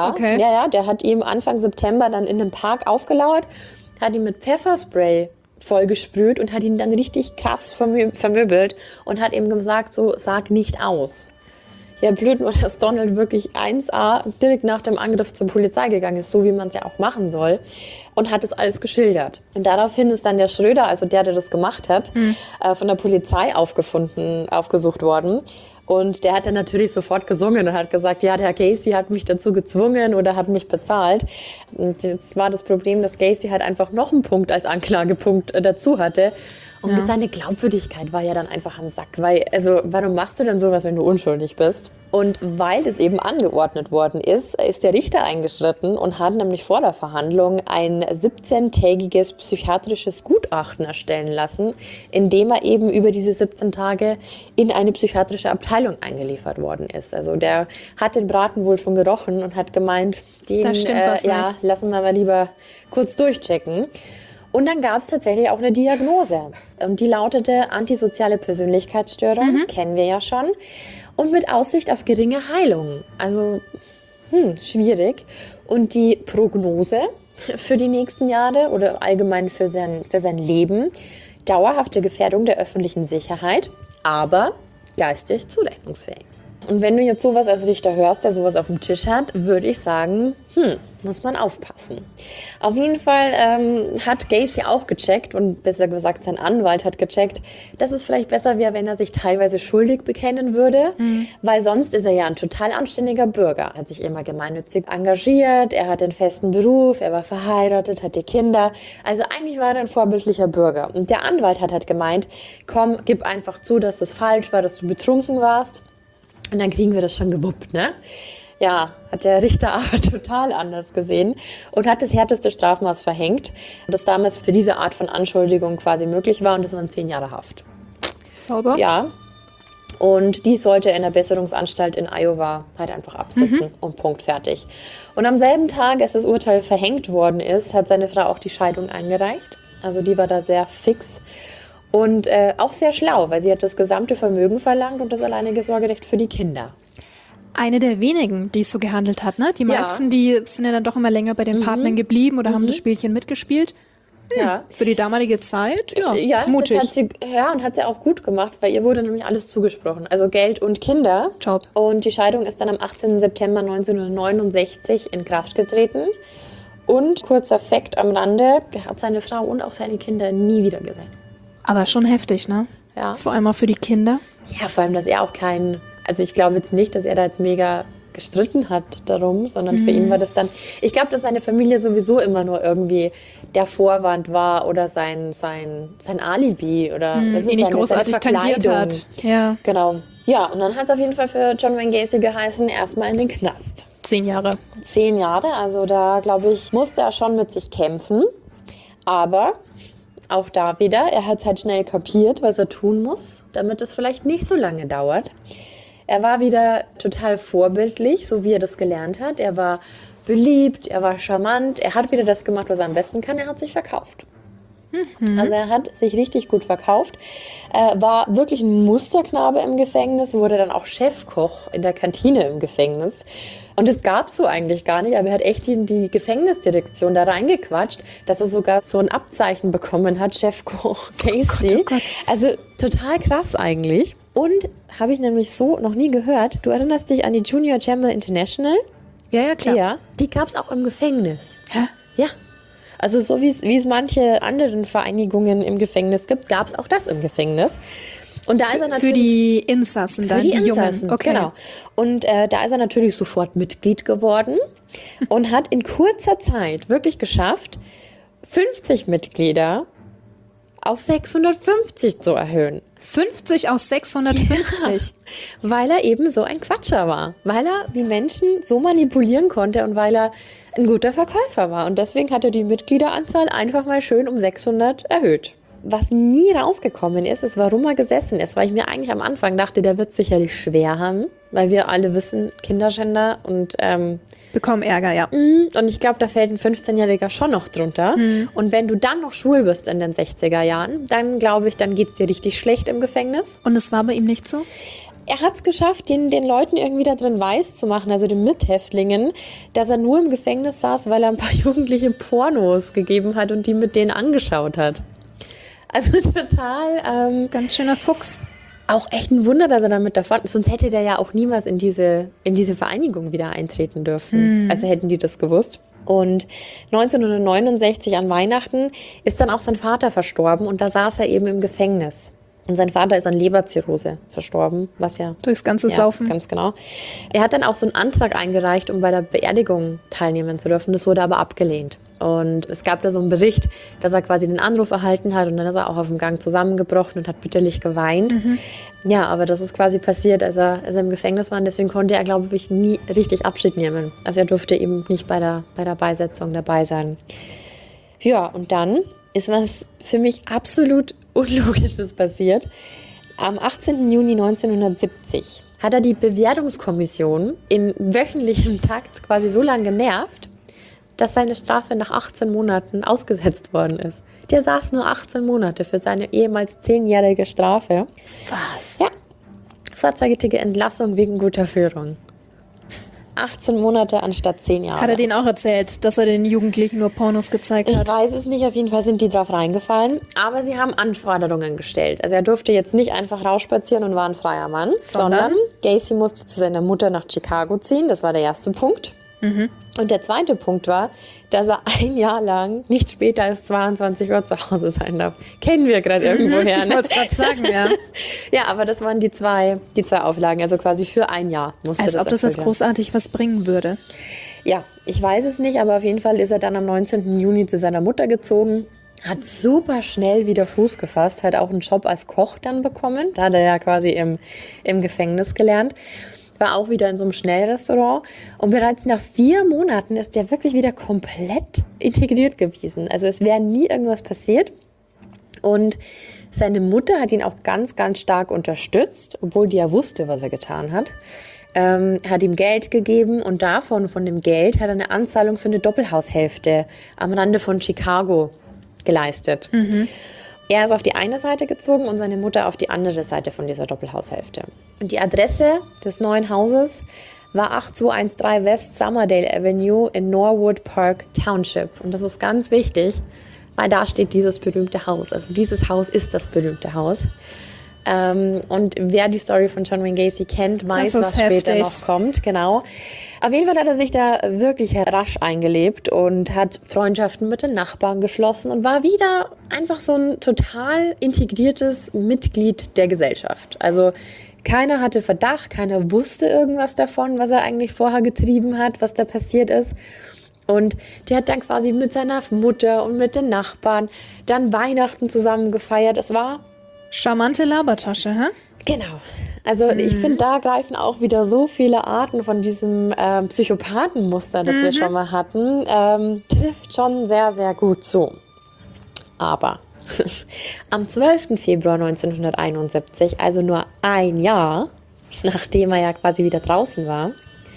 hat ihm Anfang September dann in einem Park aufgelauert, hat ihn mit Pfefferspray vollgesprüht und hat ihn dann richtig krass vermöbelt und hat ihm gesagt, so, sag nicht aus. Ja, blöd nur, dass Donald wirklich 1A direkt nach dem Angriff zur Polizei gegangen ist, so wie man es ja auch machen soll, und hat das alles geschildert. Und daraufhin ist dann der Schröder, also der das gemacht hat, von der Polizei aufgesucht worden. Und der hat dann natürlich sofort gesungen und hat gesagt, ja, der Gacy hat mich dazu gezwungen oder hat mich bezahlt. Und jetzt war das Problem, dass Gacy halt einfach noch einen Punkt als Anklagepunkt dazu hatte. Und seine Glaubwürdigkeit war ja dann einfach am Sack. Weil, also, warum machst du denn sowas, wenn du unschuldig bist? Und weil das eben angeordnet worden ist, ist der Richter eingeschritten und hat nämlich vor der Verhandlung ein 17-tägiges psychiatrisches Gutachten erstellen lassen, in dem er eben über diese 17 Tage in eine psychiatrische Abteilung eingeliefert worden ist. Also der hat den Braten wohl schon gerochen und hat gemeint, den lassen wir mal lieber kurz durchchecken. Und dann gab es tatsächlich auch eine Diagnose. Und die lautete antisoziale Persönlichkeitsstörung, kennen wir ja schon. Und mit Aussicht auf geringe Heilung. Also schwierig. Und die Prognose für die nächsten Jahre oder allgemein für sein Leben, dauerhafte Gefährdung der öffentlichen Sicherheit, aber geistig zurechnungsfähig. Und wenn du jetzt sowas als Richter hörst, der sowas auf dem Tisch hat, würde ich sagen, muss man aufpassen. Auf jeden Fall hat Gacy auch gecheckt, und besser gesagt sein Anwalt hat gecheckt, dass es vielleicht besser wäre, wenn er sich teilweise schuldig bekennen würde, weil sonst ist er ja ein total anständiger Bürger. Er hat sich immer gemeinnützig engagiert, er hat einen festen Beruf, er war verheiratet, hatte Kinder. Also eigentlich war er ein vorbildlicher Bürger. Und der Anwalt hat halt gemeint, komm, gib einfach zu, dass es falsch war, dass du betrunken warst. Und dann kriegen wir das schon gewuppt, ne? Ja, hat der Richter aber total anders gesehen und hat das härteste Strafmaß verhängt, das damals für diese Art von Anschuldigung quasi möglich war, und das waren 10 Jahre Haft. Sauber? Ja. Und die sollte in der Besserungsanstalt in Iowa halt einfach absitzen und Punkt, fertig. Und am selben Tag, als das Urteil verhängt worden ist, hat seine Frau auch die Scheidung eingereicht. Also die war da sehr fix. Und auch sehr schlau, weil sie hat das gesamte Vermögen verlangt und das alleinige Sorgerecht für die Kinder. eine der wenigen, die es so gehandelt hat, ne? Die meisten, die sind ja dann doch immer länger bei den Partnern geblieben oder haben das Spielchen mitgespielt. Ja. Für die damalige Zeit, mutig. Und hat sie auch gut gemacht, weil ihr wurde nämlich alles zugesprochen. Also Geld und Kinder. Top. Und die Scheidung ist dann am 18. September 1969 in Kraft getreten. Und kurzer Fakt am Rande, der hat seine Frau und auch seine Kinder nie wieder gesehen. Aber schon heftig, ne? Ja. Vor allem auch für die Kinder. Ja, vor allem, dass er auch also ich glaube jetzt nicht, dass er da jetzt mega gestritten hat darum, sondern für ihn war das dann, ich glaube, dass seine Familie sowieso immer nur irgendwie der Vorwand war oder sein Alibi oder ihn nicht großartig tangiert hat. Ja. Genau. Ja, und dann hat es auf jeden Fall für John Wayne Gacy geheißen, erstmal in den Knast. 10 Jahre. 10 Jahre, also da, glaube ich, musste er schon mit sich kämpfen. Aber auch da wieder, er hat es halt schnell kapiert, was er tun muss, damit es vielleicht nicht so lange dauert. Er war wieder total vorbildlich, so wie er das gelernt hat. Er war beliebt, er war charmant, er hat wieder das gemacht, was er am besten kann, er hat sich verkauft. Also er hat sich richtig gut verkauft, war wirklich ein Musterknabe im Gefängnis, wurde dann auch Chefkoch in der Kantine im Gefängnis. Und das gab es so eigentlich gar nicht, aber er hat echt die Gefängnisdirektion da reingequatscht, dass er sogar so ein Abzeichen bekommen hat, Chefkoch Gacy. Oh Gott. Also total krass eigentlich. Und habe ich nämlich so noch nie gehört, du erinnerst dich an die Junior Chamber International? Ja, klar. Ja, die gab es auch im Gefängnis. Hä? Ja. Also so wie es manche anderen Vereinigungen im Gefängnis gibt, gab es auch das im Gefängnis. Und da ist er natürlich für die Insassen dann, für die Insassen, Jungen. Okay. Genau. Und da ist er natürlich sofort Mitglied geworden und hat in kurzer Zeit wirklich geschafft, 50 Mitglieder auf 650 zu erhöhen. 50 aus 650. Weil er eben so ein Quatscher war. Weil er die Menschen so manipulieren konnte und weil er ein guter Verkäufer war. Und deswegen hat er die Mitgliederanzahl einfach mal schön um 600 erhöht. Was nie rausgekommen ist, warum er gesessen ist. Weil ich mir eigentlich am Anfang dachte, der wird sicherlich schwer haben. Weil wir alle wissen, Kinderschänder und bekommen Ärger, ja. Und ich glaube, da fällt ein 15-Jähriger schon noch drunter. Und wenn du dann noch schwul wirst in den 60er Jahren, dann glaube ich, dann geht es dir richtig schlecht im Gefängnis. Und es war bei ihm nicht so? Er hat es geschafft, den Leuten irgendwie da drin weiß zu machen, also den Mithäftlingen, dass er nur im Gefängnis saß, weil er ein paar Jugendliche Pornos gegeben hat und die mit denen angeschaut hat. Also total Ganz schöner Fuchs. Auch echt ein Wunder, dass er damit davon ist. Sonst hätte der ja auch niemals in diese Vereinigung wieder eintreten dürfen. Also hätten die das gewusst. Und 1969 an Weihnachten ist dann auch sein Vater verstorben und da saß er eben im Gefängnis. Und sein Vater ist an Leberzirrhose verstorben, was ja... Durchs ganze Saufen. Ganz genau. Er hat dann auch so einen Antrag eingereicht, um bei der Beerdigung teilnehmen zu dürfen. Das wurde aber abgelehnt. Und es gab da so einen Bericht, dass er quasi den Anruf erhalten hat und dann ist er auch auf dem Gang zusammengebrochen und hat bitterlich geweint. Ja, aber das ist quasi passiert, als er im Gefängnis war und deswegen konnte er, glaube ich, nie richtig Abschied nehmen. Also er durfte eben nicht bei der Beisetzung dabei sein. Ja, und dann ist was für mich absolut Unlogisches passiert. Am 18. Juni 1970 hat er die Bewertungskommission in wöchentlichem Takt quasi so lange genervt, dass seine Strafe nach 18 Monaten ausgesetzt worden ist. Der saß nur 18 Monate für seine ehemals 10-jährige Strafe. Was? Ja. Vorzeitige Entlassung wegen guter Führung. 18 Monate anstatt 10 Jahre. Hat er denen auch erzählt, dass er den Jugendlichen nur Pornos gezeigt hat? Ich weiß es nicht, auf jeden Fall sind die drauf reingefallen. Aber sie haben Anforderungen gestellt. Also er durfte jetzt nicht einfach rausspazieren und war ein freier Mann, sondern Gacy musste zu seiner Mutter nach Chicago ziehen. Das war der erste Punkt. Und der zweite Punkt war, dass er ein Jahr lang nicht später als 22 Uhr zu Hause sein darf. Kennen wir gerade irgendwoher. Ich wollte es gerade sagen, ja. Ja, aber das waren die zwei Auflagen. Also quasi für ein Jahr musste Als das ob das jetzt erfüllt werden. großartig was bringen würde. Ja, ich weiß es nicht, aber auf jeden Fall ist er dann am 19. Juni zu seiner Mutter gezogen. Hat super schnell wieder Fuß gefasst, hat auch einen Job als Koch dann bekommen. Da hat er ja quasi im Gefängnis gelernt. War auch wieder in so einem Schnellrestaurant. Und bereits nach 4 Monaten ist der wirklich wieder komplett integriert gewesen. Also es wäre nie irgendwas passiert. Und seine Mutter hat ihn auch ganz, ganz stark unterstützt, obwohl die ja wusste, was er getan hat. Hat ihm Geld gegeben und von dem Geld hat er eine Anzahlung für eine Doppelhaushälfte am Rande von Chicago geleistet. Er ist auf die eine Seite gezogen und seine Mutter auf die andere Seite von dieser Doppelhaushälfte. Und die Adresse des neuen Hauses war 8213 West Somerdale Avenue in Norwood Park Township. Und das ist ganz wichtig, weil da steht dieses berühmte Haus. Also dieses Haus ist das berühmte Haus. Und wer die Story von John Wayne Gacy kennt, weiß, was später noch kommt. Genau. Auf jeden Fall hat er sich da wirklich rasch eingelebt und hat Freundschaften mit den Nachbarn geschlossen und war wieder einfach so ein total integriertes Mitglied der Gesellschaft. Also keiner hatte Verdacht, keiner wusste irgendwas davon, was er eigentlich vorher getrieben hat, was da passiert ist. Und der hat dann quasi mit seiner Mutter und mit den Nachbarn dann Weihnachten zusammen gefeiert. Es war charmante Labertasche, hä? Genau. Also ich finde, da greifen auch wieder so viele Arten von diesem Psychopathenmuster, das wir schon mal hatten, trifft schon sehr, sehr gut zu. Aber am 12. Februar 1971, also nur ein Jahr, nachdem er ja quasi wieder draußen war,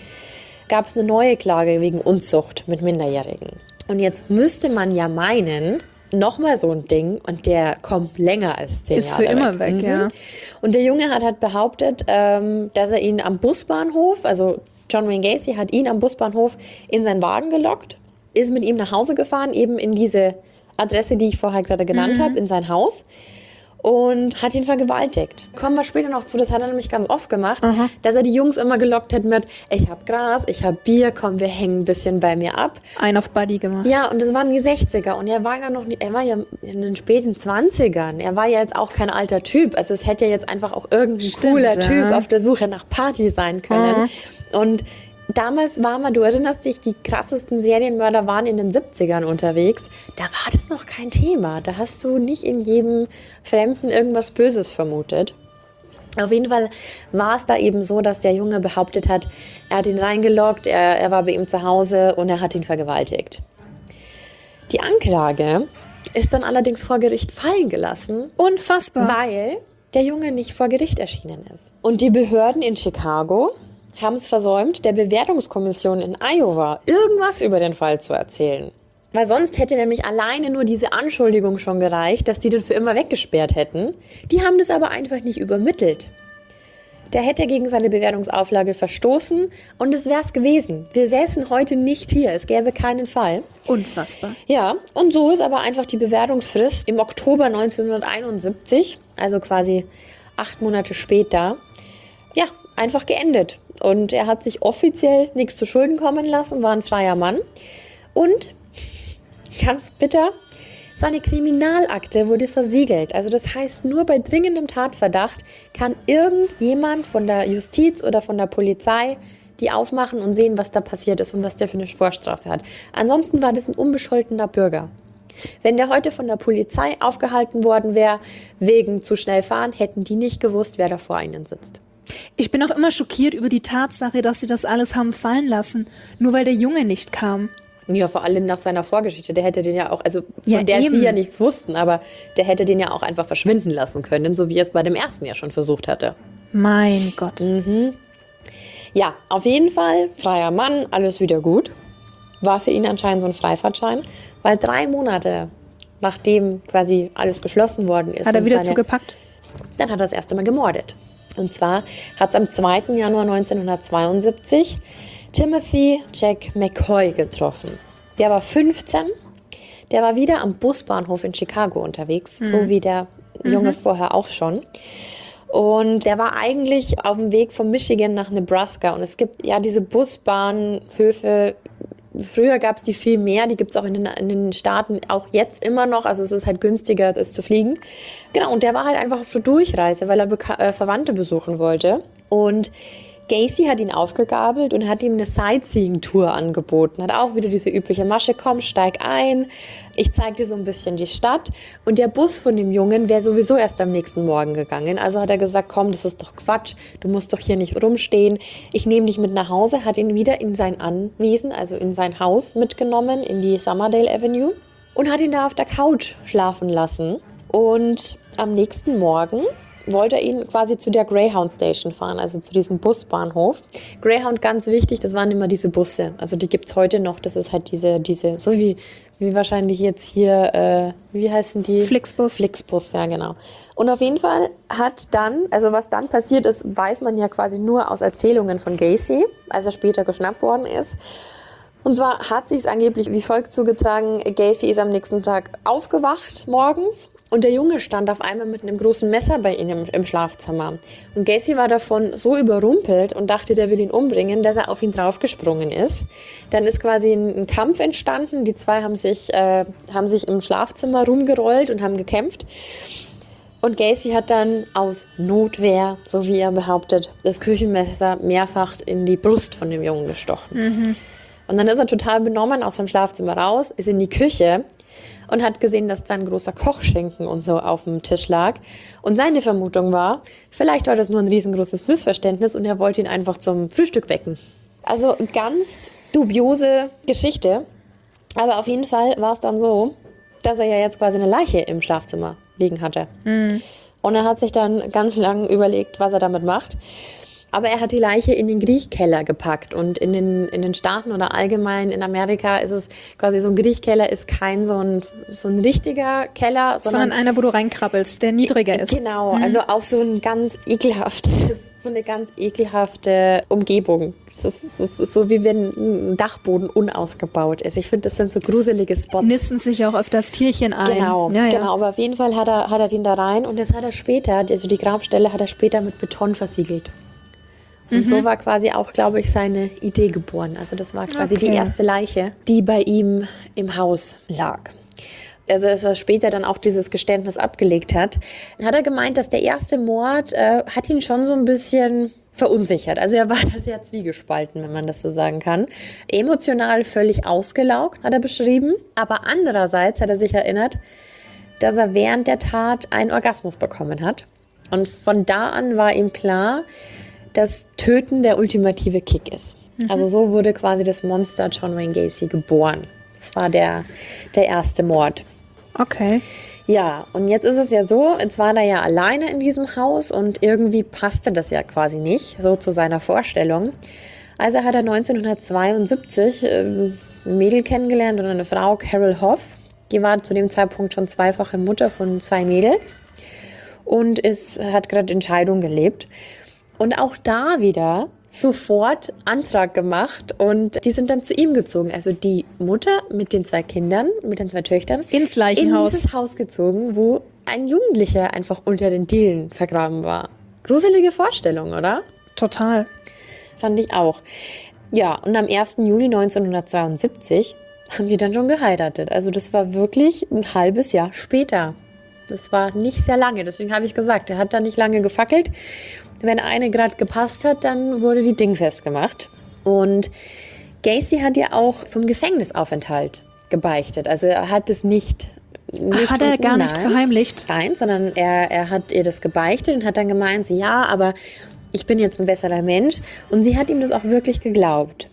gab es eine neue Klage wegen Unzucht mit Minderjährigen. Und jetzt müsste man ja meinen, nochmal so ein Ding und der kommt länger als 10 Jahre. Ist für immer weg, ja. Und der Junge hat halt behauptet, dass er ihn am Busbahnhof, also John Wayne Gacy hat ihn am Busbahnhof in seinen Wagen gelockt, ist mit ihm nach Hause gefahren, eben in diese Adresse, die ich vorher gerade genannt habe, in sein Haus. Und hat ihn vergewaltigt. Kommen wir später noch zu, das hat er nämlich ganz oft gemacht, dass er die Jungs immer gelockt hat mit, ich hab Gras, ich hab Bier, komm, wir hängen ein bisschen bei mir ab. Ein auf Buddy gemacht. Ja, und das waren die 60er und er war ja noch nicht, er war ja in den späten 20ern. Er war ja jetzt auch kein alter Typ. Also es hätte ja jetzt einfach auch irgendein cooler Typ auf der Suche nach Party sein können. Und damals war man, du erinnerst dich, die krassesten Serienmörder waren in den 70ern unterwegs. Da war das noch kein Thema. Da hast du nicht in jedem Fremden irgendwas Böses vermutet. Auf jeden Fall war es da eben so, dass der Junge behauptet hat, er hat ihn reingelockt, er war bei ihm zu Hause und er hat ihn vergewaltigt. Die Anklage ist dann allerdings vor Gericht fallen gelassen. Unfassbar. Weil der Junge nicht vor Gericht erschienen ist. Und die Behörden in Chicago haben es versäumt, der Bewertungskommission in Iowa irgendwas über den Fall zu erzählen. Weil sonst hätte nämlich alleine nur diese Anschuldigung schon gereicht, dass die den für immer weggesperrt hätten. Die haben das aber einfach nicht übermittelt. Der hätte gegen seine Bewährungsauflage verstoßen und es wäre es gewesen. Wir säßen heute nicht hier, es gäbe keinen Fall. Unfassbar. Ja, und so ist aber einfach die Bewährungsfrist im Oktober 1971, also quasi 8 Monate später, ja, einfach geendet. Und er hat sich offiziell nichts zu Schulden kommen lassen, war ein freier Mann. Und, ganz bitter, seine Kriminalakte wurde versiegelt. Also das heißt, nur bei dringendem Tatverdacht kann irgendjemand von der Justiz oder von der Polizei die aufmachen und sehen, was da passiert ist und was der für eine Vorstrafe hat. Ansonsten war das ein unbescholtener Bürger. Wenn der heute von der Polizei aufgehalten worden wäre, wegen zu schnell fahren, hätten die nicht gewusst, wer da vor ihnen sitzt. Ich bin auch immer schockiert über die Tatsache, dass sie das alles haben fallen lassen, nur weil der Junge nicht kam. Ja, vor allem nach seiner Vorgeschichte. Der hätte den ja auch, also Ja, von der eben. sie ja nichts wussten, aber der hätte den ja auch einfach verschwinden lassen können, so wie er es bei dem ersten ja schon versucht hatte. Mein Gott. Ja, auf jeden Fall, freier Mann, alles wieder gut. War für ihn anscheinend so ein Freifahrtschein, weil 3 Monate nachdem quasi alles geschlossen worden ist, Hat er und wieder zugepackt? dann hat er das erste Mal gemordet. Und zwar hat es am 2. Januar 1972 Timothy Jack McCoy getroffen. Der war 15, der war wieder am Busbahnhof in Chicago unterwegs, so wie der Junge vorher auch schon. Und der war eigentlich auf dem Weg von Michigan nach Nebraska. Und es gibt ja diese Busbahnhöfe. Früher gab es die viel mehr, die gibt es auch in den Staaten auch jetzt immer noch. Also es ist halt günstiger, das zu fliegen. Genau, und der war halt einfach auf der Durchreise, weil er Verwandte besuchen wollte. Und Gacy hat ihn aufgegabelt und hat ihm eine Sightseeing-Tour angeboten. Hat auch wieder diese übliche Masche, komm, steig ein, ich zeig dir so ein bisschen die Stadt. Und der Bus von dem Jungen wäre sowieso erst am nächsten Morgen gegangen. Also hat er gesagt, komm, das ist doch Quatsch, du musst doch hier nicht rumstehen. Ich nehme dich mit nach Hause, hat ihn wieder in sein Anwesen, also in sein Haus mitgenommen, in die Somerdale Avenue. Und hat ihn da auf der Couch schlafen lassen. Und am nächsten Morgen wollte er ihn quasi zu der Greyhound Station fahren, also zu diesem Busbahnhof. Greyhound, ganz wichtig, das waren immer diese Busse. Also die gibt es heute noch. Das ist halt diese so wie wahrscheinlich jetzt hier, wie heißen die? Flixbus. Flixbus, ja genau. Und auf jeden Fall hat dann, also was dann passiert ist, weiß man ja quasi nur aus Erzählungen von Gacy, als er später geschnappt worden ist. Und zwar hat sich es angeblich wie folgt zugetragen: Gacy ist am nächsten Tag aufgewacht morgens und der Junge stand auf einmal mit einem großen Messer bei ihm im Schlafzimmer. Und Gacy war davon so überrumpelt und dachte, der will ihn umbringen, dass er auf ihn draufgesprungen ist. Dann ist quasi ein Kampf entstanden. Die zwei haben sich im Schlafzimmer rumgerollt und haben gekämpft. Und Gacy hat dann aus Notwehr, so wie er behauptet, das Küchenmesser mehrfach in die Brust von dem Jungen gestochen. Und dann ist er total benommen aus seinem Schlafzimmer raus, ist in die Küche und hat gesehen, dass da ein großer Kochschinken und so auf dem Tisch lag. Und seine Vermutung war, vielleicht war das nur ein riesengroßes Missverständnis und er wollte ihn einfach zum Frühstück wecken. Also ganz dubiose Geschichte. Aber auf jeden Fall war es dann so, dass er ja jetzt quasi eine Leiche im Schlafzimmer liegen hatte. Und er hat sich dann ganz lang überlegt, was er damit macht. Aber er hat die Leiche in den Kriechkeller gepackt. Und in den Staaten oder allgemein in Amerika ist es quasi so ein Kriechkeller ist kein so ein richtiger Keller, sondern einer, wo du reinkrabbelst, der niedriger ist. Genau, also auch so eine ganz ekelhafte Umgebung. Das ist so, wie wenn ein Dachboden unausgebaut ist. Ich finde, das sind so gruselige Spots. Nisten sich auch öfters Tierchen ein. Genau, genau. Aber auf jeden Fall hat er den da rein und das hat er später, also die Grabstelle hat er später mit Beton versiegelt. Und so war quasi auch, glaube ich, seine Idee geboren. Also das war quasi die erste Leiche, die bei ihm im Haus lag. Also als er später dann auch dieses Geständnis abgelegt hat er gemeint, dass der erste Mord hat ihn schon so ein bisschen verunsichert. Also er war da sehr zwiegespalten, wenn man das so sagen kann. Emotional völlig ausgelaugt, hat er beschrieben. Aber andererseits hat er sich erinnert, dass er während der Tat einen Orgasmus bekommen hat. Und von da an war ihm klar, dass Töten der ultimative Kick ist. Also so wurde quasi das Monster John Wayne Gacy geboren. Das war der erste Mord. Okay. Ja, und jetzt ist es ja so, jetzt war er ja alleine in diesem Haus und irgendwie passte das ja quasi nicht, so zu seiner Vorstellung. Also hat er 1972 ein Mädel kennengelernt und eine Frau, Carol Hoff. Die war zu dem Zeitpunkt schon zweifache Mutter von 2 Mädels und hat gerade in Scheidung gelebt. Und auch da wieder sofort Antrag gemacht und die sind dann zu ihm gezogen. Also die Mutter mit den 2 Kindern, mit den 2 Töchtern. Ins Leichenhaus. In dieses Haus gezogen, wo ein Jugendlicher einfach unter den Dielen vergraben war. Gruselige Vorstellung, oder? Total. Fand ich auch. Ja, und am 1. Juli 1972 haben die dann schon geheiratet. Also das war wirklich ein halbes Jahr später. Das war nicht sehr lange, deswegen habe ich gesagt, er hat da nicht lange gefackelt. Wenn eine gerade gepasst hat, dann wurde die dingfest gemacht. Und Gacy hat ja auch vom Gefängnisaufenthalt gebeichtet. Also er hat es nicht hat er gar nicht verheimlicht? Nein, sondern er hat ihr das gebeichtet und hat dann gemeint, ja, aber ich bin jetzt ein besserer Mensch. Und sie hat ihm das auch wirklich geglaubt.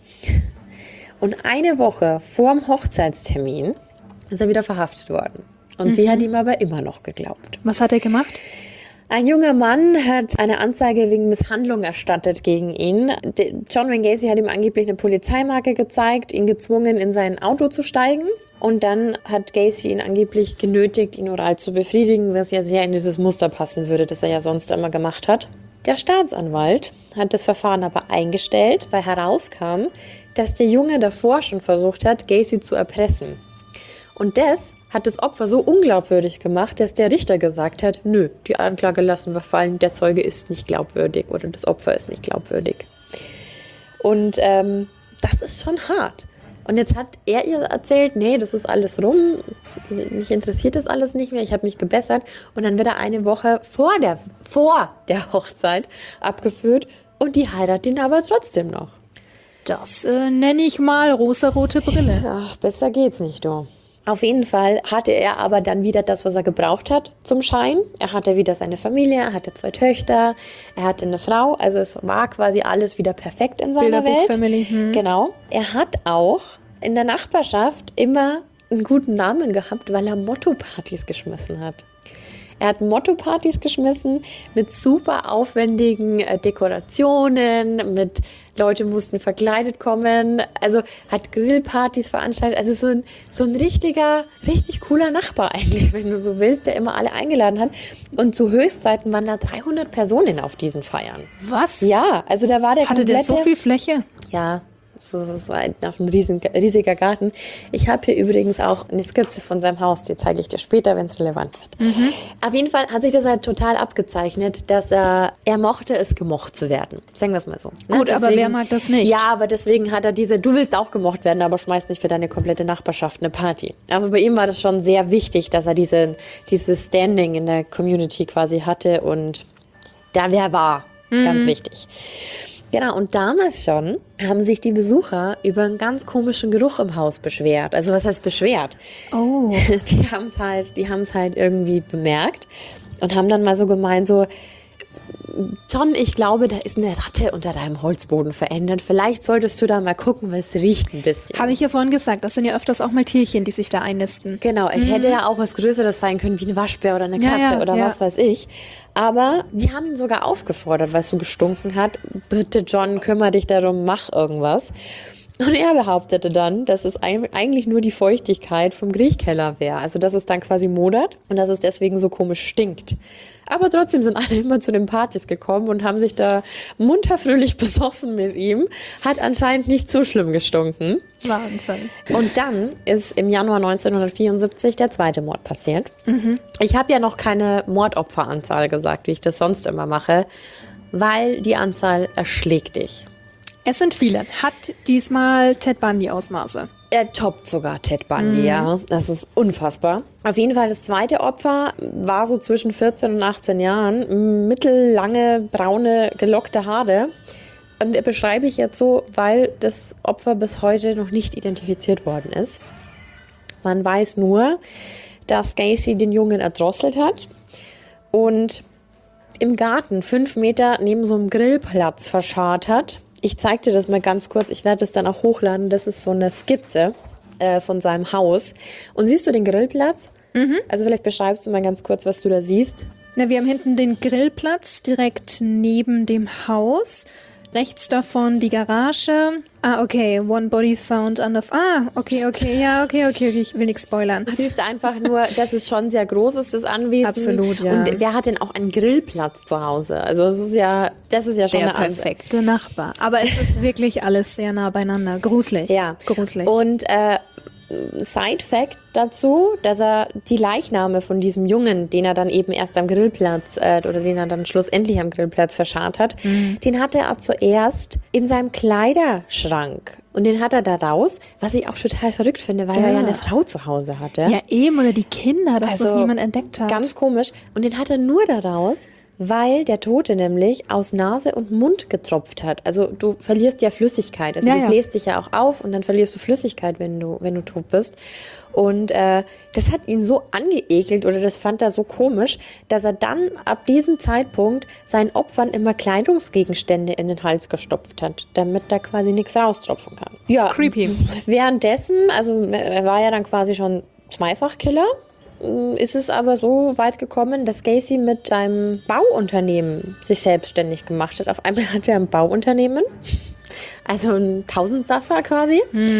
Und eine Woche vor dem Hochzeitstermin ist er wieder verhaftet worden. Und sie hat ihm aber immer noch geglaubt. Was hat er gemacht? Ein junger Mann hat eine Anzeige wegen Misshandlung erstattet gegen ihn. John Wayne Gacy hat ihm angeblich eine Polizeimarke gezeigt, ihn gezwungen, in sein Auto zu steigen. Und dann hat Gacy ihn angeblich genötigt, ihn oral zu befriedigen, was ja sehr in dieses Muster passen würde, das er ja sonst immer gemacht hat. Der Staatsanwalt hat das Verfahren aber eingestellt, weil herauskam, dass der Junge davor schon versucht hat, Gacy zu erpressen. Und das hat das Opfer so unglaubwürdig gemacht, dass der Richter gesagt hat, nö, die Anklage lassen wir fallen, der Zeuge ist nicht glaubwürdig oder das Opfer ist nicht glaubwürdig. Und das ist schon hart. Und jetzt hat er ihr erzählt, nee, das ist alles rum, mich interessiert das alles nicht mehr, ich habe mich gebessert. Und dann wird er eine Woche vor der Hochzeit abgeführt und die heiratet ihn aber trotzdem noch. Das nenne ich mal rosarote Brille. Ja, besser geht's nicht, du. Auf jeden Fall hatte er aber dann wieder das, was er gebraucht hat zum Schein. Er hatte wieder seine Familie, er hatte 2 Töchter, er hatte eine Frau. Also es war quasi alles wieder perfekt in seiner Welt. Bilderbuch-Family. Genau. Er hat auch in der Nachbarschaft immer einen guten Namen gehabt, weil er Motto-Partys geschmissen hat. Er hat Motto-Partys geschmissen mit super aufwendigen Dekorationen, mit Leute mussten verkleidet kommen, also hat Grillpartys veranstaltet, also so ein richtig cooler Nachbar eigentlich, wenn du so willst, der immer alle eingeladen hat. Und zu Höchstzeiten waren da 300 Personen auf diesen Feiern. Was? Ja, also da war der Hatte der so viel Fläche? Ja, so ein riesiger Garten. Ich habe hier übrigens auch eine Skizze von seinem Haus, die zeige ich dir später, wenn es relevant wird. Auf jeden Fall hat sich das halt total abgezeichnet, dass er mochte es, gemocht zu werden. Sagen wir es mal so. Ne? Gut, aber wer mag das nicht? Ja, aber deswegen hat er du willst auch gemocht werden, aber schmeißt nicht für deine komplette Nachbarschaft eine Party. Also bei ihm war das schon sehr wichtig, dass er dieses Standing in der Community quasi hatte und da wer war. Ganz wichtig. Genau, und damals schon haben sich die Besucher über einen ganz komischen Geruch im Haus beschwert. Also was heißt beschwert? Oh. Die haben's halt irgendwie bemerkt und haben dann mal so gemeint, so, John, ich glaube, da ist eine Ratte unter deinem Holzboden verändert. Vielleicht solltest du da mal gucken, weil es riecht ein bisschen. Habe ich ja vorhin gesagt, das sind ja öfters auch mal Tierchen, die sich da einnisten. Genau, es hätte ja auch was Größeres sein können, wie ein Waschbär oder eine Katze oder was weiß ich. Aber die haben ihn sogar aufgefordert, weil es so gestunken hat. Bitte, John, kümmere dich darum, mach irgendwas. Und er behauptete dann, dass es eigentlich nur die Feuchtigkeit vom Kriechkeller wäre. Also, dass es dann quasi modert und dass es deswegen so komisch stinkt. Aber trotzdem sind alle immer zu den Partys gekommen und haben sich da munter fröhlich besoffen mit ihm. Hat anscheinend nicht so schlimm gestunken. Wahnsinn. Und dann ist im Januar 1974 der zweite Mord passiert. Ich habe ja noch keine Mordopferanzahl gesagt, wie ich das sonst immer mache, weil die Anzahl erschlägt dich. Es sind viele. Hat diesmal Ted Bundy Ausmaße? Er toppt sogar Ted Bundy, ja. Das ist unfassbar. Auf jeden Fall, das zweite Opfer war so zwischen 14 und 18 Jahren. Mittellange, braune, gelockte Haare. Und beschreibe ich jetzt so, weil das Opfer bis heute noch nicht identifiziert worden ist. Man weiß nur, dass Gacy den Jungen erdrosselt hat und im Garten 5 Meter neben so einem Grillplatz verscharrt hat. Ich zeige dir das mal ganz kurz. Ich werde das dann auch hochladen. Das ist so eine Skizze von seinem Haus. Und siehst du den Grillplatz? Also vielleicht beschreibst du mal ganz kurz, was du da siehst. Na, wir haben hinten den Grillplatz direkt neben dem Haus. Rechts davon die Garage. Okay. One body found under... okay. Ja, okay. Ich will nichts spoilern. Du siehst einfach nur, dass es schon sehr groß ist, das Anwesen. Absolut, ja. Und wer hat denn auch einen Grillplatz zu Hause? Also das ist ja schon der perfekte Nachbar. Aber es ist wirklich alles sehr nah beieinander. Gruselig. Ja. Gruselig. Und Side-Fact dazu, dass er die Leichname von diesem Jungen, den er dann eben erst am Grillplatz oder den er dann schlussendlich am Grillplatz verscharrt hat, den hatte er zuerst in seinem Kleiderschrank. Und den hat er da raus, was ich auch total verrückt finde, weil er ja eine Frau zu Hause hatte. Ja, eben, oder die Kinder, dass das niemand entdeckt hat. Ganz komisch. Und den hat er nur da raus, weil der Tote nämlich aus Nase und Mund getropft hat. Also du verlierst ja Flüssigkeit. Also du bläst dich ja auch auf und dann verlierst du Flüssigkeit, wenn du tot bist. Und das hat ihn so angeekelt oder das fand er so komisch, dass er dann ab diesem Zeitpunkt seinen Opfern immer Kleidungsgegenstände in den Hals gestopft hat, damit da quasi nichts raustropfen kann. Ja, creepy. Währenddessen, also er war ja dann quasi schon Zweifachkiller, ist es aber so weit gekommen, dass Gacy mit seinem Bauunternehmen sich selbstständig gemacht hat. Auf einmal hat er ein Bauunternehmen, also ein Tausendsasser quasi.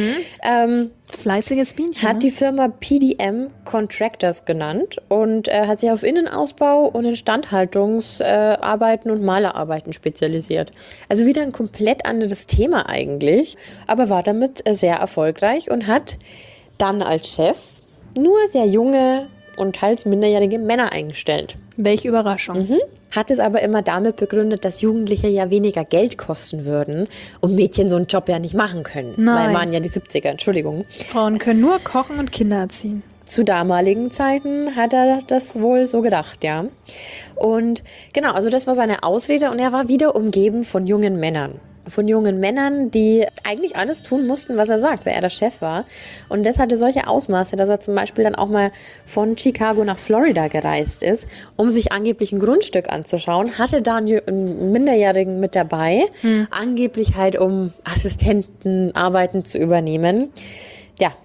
Fleißiges Bienchen. Hat die Firma PDM Contractors genannt und hat sich auf Innenausbau und Instandhaltungsarbeiten und Malerarbeiten spezialisiert. Also wieder ein komplett anderes Thema eigentlich, aber war damit sehr erfolgreich und hat dann als Chef nur sehr junge und teils minderjährige Männer eingestellt. Welche Überraschung. Hat es aber immer damit begründet, dass Jugendliche ja weniger Geld kosten würden und Mädchen so einen Job ja nicht machen können. Nein. Weil waren ja die 70er, Entschuldigung. Frauen können nur kochen und Kinder erziehen. Zu damaligen Zeiten hat er das wohl so gedacht, ja. Und genau, also das war seine Ausrede und er war wieder umgeben von jungen Männern. Von jungen Männern, die eigentlich alles tun mussten, was er sagt, weil er der Chef war. Und das hatte solche Ausmaße, dass er zum Beispiel dann auch mal von Chicago nach Florida gereist ist, um sich angeblich ein Grundstück anzuschauen. Hatte da einen Minderjährigen mit dabei, angeblich halt um Assistentenarbeiten zu übernehmen. Ja,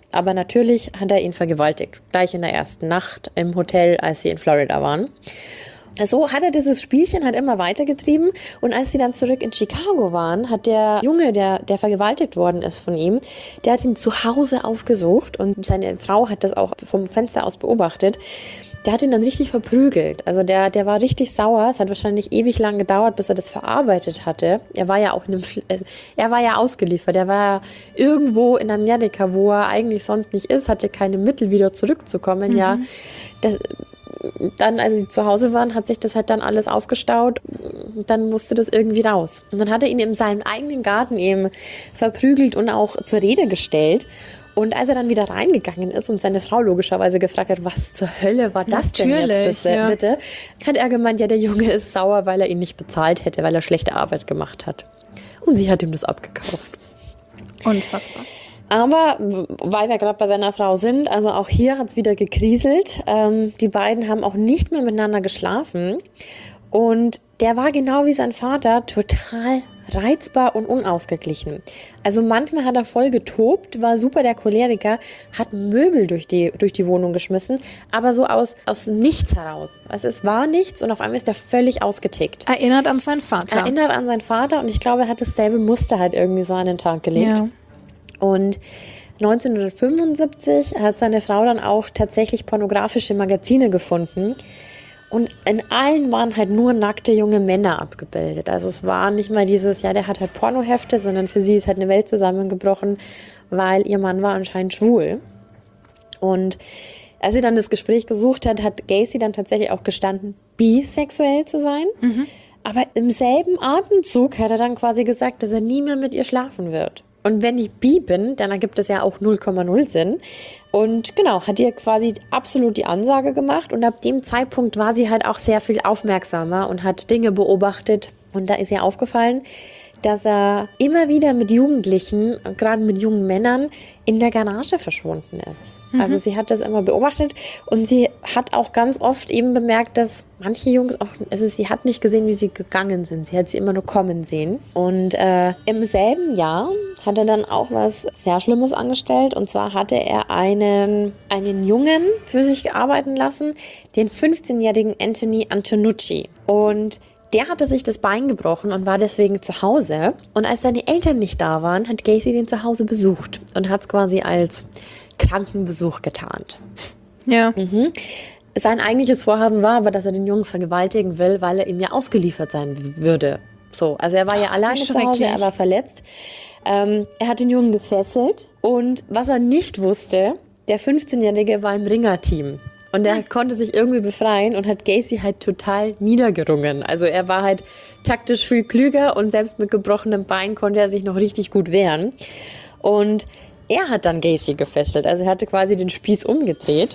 Aber natürlich hat er ihn vergewaltigt. Gleich in der ersten Nacht im Hotel, als sie in Florida waren. So hat er dieses Spielchen halt immer weitergetrieben. Und als sie dann zurück in Chicago waren, hat der Junge, der vergewaltigt worden ist von ihm, der hat ihn zu Hause aufgesucht. Und seine Frau hat das auch vom Fenster aus beobachtet. Der hat ihn dann richtig verprügelt. Also der war richtig sauer. Es hat wahrscheinlich ewig lang gedauert, bis er das verarbeitet hatte. Er war ja auch er war ja ausgeliefert. Er war irgendwo in Amerika, wo er eigentlich sonst nicht ist, hatte keine Mittel, wieder zurückzukommen. Ja, dann, als sie zu Hause waren, hat sich das halt dann alles aufgestaut. Dann musste das irgendwie raus. Und dann hat er ihn in seinem eigenen Garten eben verprügelt und auch zur Rede gestellt. Und als er dann wieder reingegangen ist und seine Frau logischerweise gefragt hat, was zur Hölle war das denn jetzt bitte, hat er gemeint, ja, der Junge ist sauer, weil er ihn nicht bezahlt hätte, weil er schlechte Arbeit gemacht hat. Und sie hat ihm das abgekauft. Unfassbar. Aber, weil wir gerade bei seiner Frau sind, also auch hier hat es wieder gekriselt. Die beiden haben auch nicht mehr miteinander geschlafen. Und der war genau wie sein Vater total reizbar und unausgeglichen. Also manchmal hat er voll getobt, war super der Choleriker, hat Möbel durch die Wohnung geschmissen, aber so aus nichts heraus. Also es war nichts und auf einmal ist er völlig ausgetickt. Erinnert an seinen Vater. Erinnert an seinen Vater und ich glaube, er hat dasselbe Muster halt irgendwie so an den Tag gelegt. Ja. Und 1975 hat seine Frau dann auch tatsächlich pornografische Magazine gefunden. Und in allen waren halt nur nackte junge Männer abgebildet. Also es war nicht mal dieses, ja, der hat halt Pornohefte, sondern für sie ist halt eine Welt zusammengebrochen, weil ihr Mann war anscheinend schwul. Und als sie dann das Gespräch gesucht hat, hat Gacy dann tatsächlich auch gestanden, bisexuell zu sein. Aber im selben Atemzug hat er dann quasi gesagt, dass er nie mehr mit ihr schlafen wird. Und wenn ich bi bin, dann ergibt das ja auch 0,0 Sinn. Und genau, hat ihr quasi absolut die Ansage gemacht. Und ab dem Zeitpunkt war sie halt auch sehr viel aufmerksamer und hat Dinge beobachtet. Und da ist ihr aufgefallen, dass er immer wieder mit Jugendlichen, gerade mit jungen Männern, in der Garage verschwunden ist. Also sie hat das immer beobachtet und sie hat auch ganz oft eben bemerkt, dass manche Jungs auch, also sie hat nicht gesehen, wie sie gegangen sind. Sie hat sie immer nur kommen sehen. Und im selben Jahr hat er dann auch was sehr Schlimmes angestellt. Und zwar hatte er einen Jungen für sich arbeiten lassen, den 15-jährigen Anthony Antonucci. Und der hatte sich das Bein gebrochen und war deswegen zu Hause. Und als seine Eltern nicht da waren, hat Gacy den zu Hause besucht und hat es quasi als Krankenbesuch getarnt. Ja. Sein eigentliches Vorhaben war aber, dass er den Jungen vergewaltigen will, weil er ihm ja ausgeliefert sein würde. So, also er war ja alleine zu Hause, er war verletzt. Er hat den Jungen gefesselt und was er nicht wusste, der 15-Jährige war im Ringerteam. Und er konnte sich irgendwie befreien und hat Gacy halt total niedergerungen. Also er war halt taktisch viel klüger und selbst mit gebrochenem Bein konnte er sich noch richtig gut wehren. Und er hat dann Gacy gefesselt. Also er hatte quasi den Spieß umgedreht.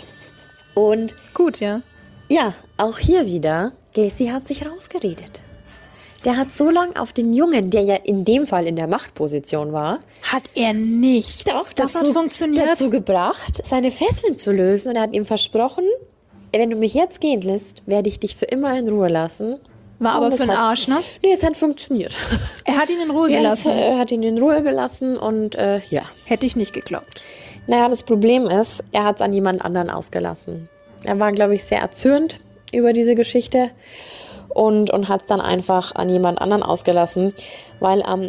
Und Gut, ja. ja, auch hier wieder, Gacy hat sich rausgeredet. Der hat so lange auf den Jungen, der ja in dem Fall in der Machtposition war, Hat er nicht. Doch, das hat funktioniert. dazu gebracht, seine Fesseln zu lösen. Und er hat ihm versprochen, wenn du mich jetzt gehen lässt, werde ich dich für immer in Ruhe lassen. War aber Und für den Arsch, ne? Nee, es hat funktioniert. Er hat ihn in Ruhe Ja, gelassen. er hat ihn in Ruhe gelassen und ja. Hätte ich nicht geglaubt. Naja, das Problem ist, er hat es an jemand anderen ausgelassen. Er war, glaube ich, sehr erzürnt über diese Geschichte und hat es dann einfach an jemand anderen ausgelassen, weil am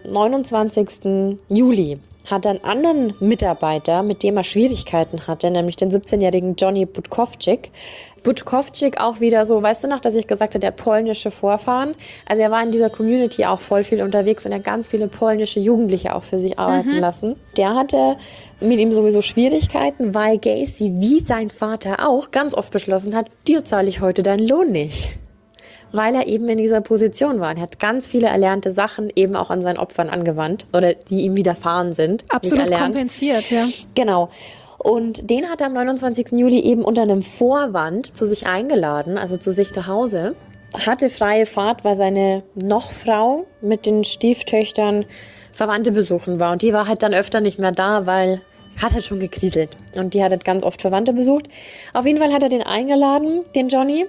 29. Juli hat er einen anderen Mitarbeiter, mit dem er Schwierigkeiten hatte, nämlich den 17-jährigen Johnny Budkowczyk. Budkowczyk auch wieder so, weißt du noch, dass ich gesagt habe, der hat polnische Vorfahren. Also er war in dieser Community auch voll viel unterwegs und er hat ganz viele polnische Jugendliche auch für sich arbeiten lassen. Der hatte mit ihm sowieso Schwierigkeiten, weil Gacy, wie sein Vater auch, ganz oft beschlossen hat, dir zahle ich heute deinen Lohn nicht. Weil er eben in dieser Position war. Er hat ganz viele erlernte Sachen eben auch an seinen Opfern angewandt oder die ihm widerfahren sind. Absolut kompensiert, ja. Genau. Und den hat er am 29. Juli eben unter einem Vorwand zu sich eingeladen, also zu sich nach Hause. Hatte freie Fahrt, weil seine Nochfrau mit den Stieftöchtern Verwandte besuchen war. Und die war halt dann öfter nicht mehr da, weil hat halt schon gekriselt. Und die hat halt ganz oft Verwandte besucht. Auf jeden Fall hat er den eingeladen, den Johnny.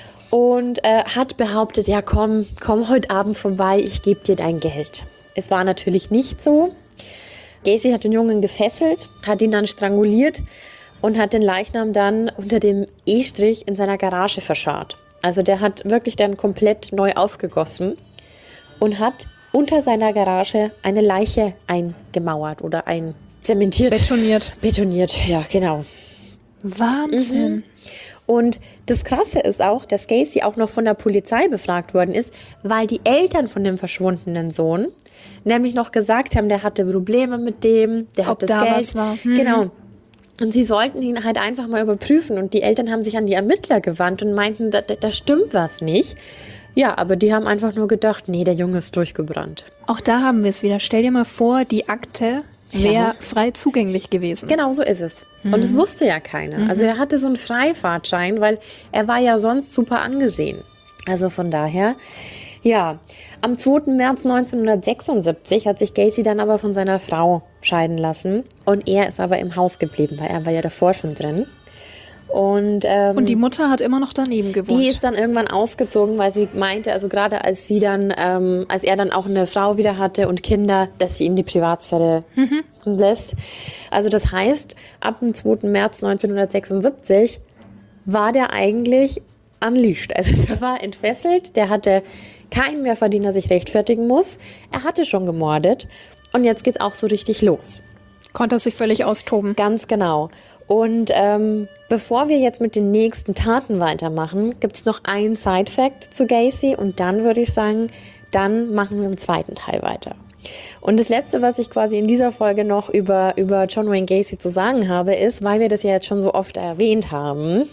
Und hat behauptet, ja komm heute Abend vorbei, ich gebe dir dein Geld. Es war natürlich nicht so, Gacy hat den Jungen gefesselt, hat ihn dann stranguliert und hat den Leichnam dann unter dem Estrich in seiner Garage verscharrt. Also der hat wirklich dann komplett neu aufgegossen und hat unter seiner Garage eine Leiche eingemauert oder einzementiert. Betoniert, ja, genau. Wahnsinn. Und das Krasse ist auch, dass Gacy auch noch von der Polizei befragt worden ist, weil die Eltern von dem verschwundenen Sohn nämlich noch gesagt haben, der hatte Probleme mit dem, der hat das Geld. Was war. Genau. Und sie sollten ihn halt einfach mal überprüfen. Und die Eltern haben sich an die Ermittler gewandt und meinten, da stimmt was nicht. Ja, aber die haben einfach nur gedacht, nee, der Junge ist durchgebrannt. Auch da haben wir es wieder. Stell dir mal vor, die Akte wäre frei zugänglich gewesen. Genau, so ist es. Und das wusste ja keiner. Also er hatte so einen Freifahrtschein, weil er war ja sonst super angesehen. Also von daher, ja. Am 2. März 1976 hat sich Gacy dann aber von seiner Frau scheiden lassen. Und er ist aber im Haus geblieben, weil er war ja davor schon drin. Und die Mutter hat immer noch daneben gewohnt. Die ist dann irgendwann ausgezogen, weil sie meinte, also gerade als sie dann, als er dann auch eine Frau wieder hatte und Kinder, dass sie ihm die Privatsphäre lässt. Also das heißt, ab dem 2. März 1976 war der eigentlich unleashed. Also der war entfesselt, der hatte keinen mehr, für den er sich rechtfertigen muss. Er hatte schon gemordet und jetzt geht's auch so richtig los. Konnte er sich völlig austoben. Ganz genau. Und bevor wir jetzt mit den nächsten Taten weitermachen, gibt es noch einen Side-Fact zu Gacy und dann würde ich sagen, dann machen wir im zweiten Teil weiter. Und das Letzte, was ich quasi in dieser Folge noch über John Wayne Gacy zu sagen habe, ist, weil wir das ja jetzt schon so oft erwähnt haben,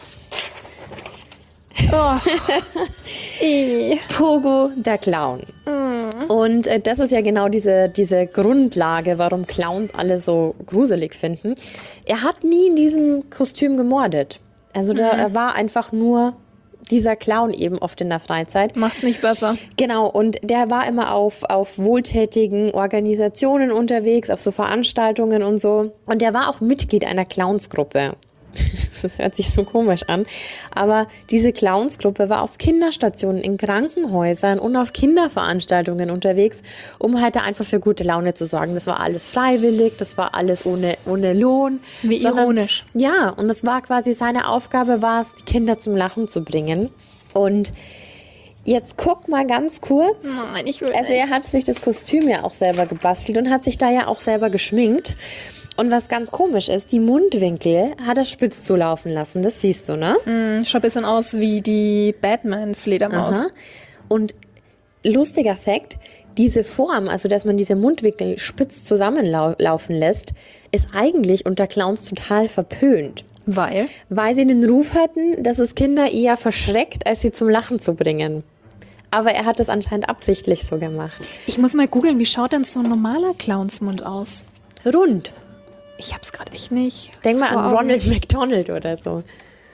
Pogo, der Clown. Und das ist ja genau diese Grundlage, warum Clowns alle so gruselig finden. Er hat nie in diesem Kostüm gemordet. Also er war einfach nur dieser Clown eben oft in der Freizeit. Macht's nicht besser. Genau, und der war immer auf wohltätigen Organisationen unterwegs, auf so Veranstaltungen und so. Und der war auch Mitglied einer Clownsgruppe. Das hört sich so komisch an. Aber diese Clownsgruppe war auf Kinderstationen, in Krankenhäusern und auf Kinderveranstaltungen unterwegs, um halt da einfach für gute Laune zu sorgen. Das war alles freiwillig, das war alles ohne Lohn. Wie ironisch. Ja, und das war quasi seine Aufgabe, war es, die Kinder zum Lachen zu bringen. Und jetzt guck mal ganz kurz. Nein, ich will nicht. Also er hat sich das Kostüm ja auch selber gebastelt und hat sich da ja auch selber geschminkt. Und was ganz komisch ist, die Mundwinkel hat er spitz zulaufen lassen. Das siehst du, ne? Schaut ein bisschen aus wie die Batman-Fledermaus. Aha. Und lustiger Fakt, diese Form, also dass man diese Mundwinkel spitz zusammenlaufen lässt, ist eigentlich unter Clowns total verpönt. Weil? Weil sie den Ruf hatten, dass es Kinder eher verschreckt, als sie zum Lachen zu bringen. Aber er hat es anscheinend absichtlich so gemacht. Ich muss mal googeln, wie schaut denn so ein normaler Clownsmund aus? Rund. Ich hab's gerade echt nicht. Denk mal an Ronald McDonald oder so.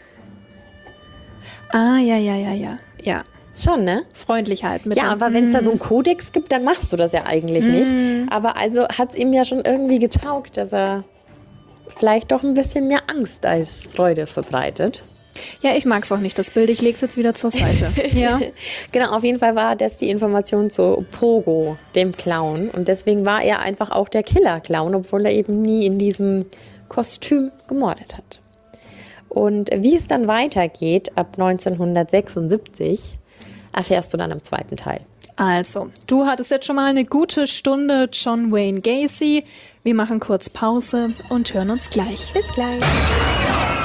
Ah, ja. Ja. Schon, ne? Freundlich halt. Ja, aber wenn es da so einen Kodex gibt, dann machst du das ja eigentlich nicht. Aber also hat es ihm ja schon irgendwie getaugt, dass er vielleicht doch ein bisschen mehr Angst als Freude verbreitet. Ja, ich mag's auch nicht, das Bild. Ich leg's jetzt wieder zur Seite. Ja. Genau, auf jeden Fall war das die Information zu Pogo, dem Clown. Und deswegen war er einfach auch der Killer-Clown, obwohl er eben nie in diesem Kostüm gemordet hat. Und wie es dann weitergeht, ab 1976, erfährst du dann im zweiten Teil. Also, du hattest jetzt schon mal eine gute Stunde John Wayne Gacy. Wir machen kurz Pause und hören uns gleich. Bis gleich.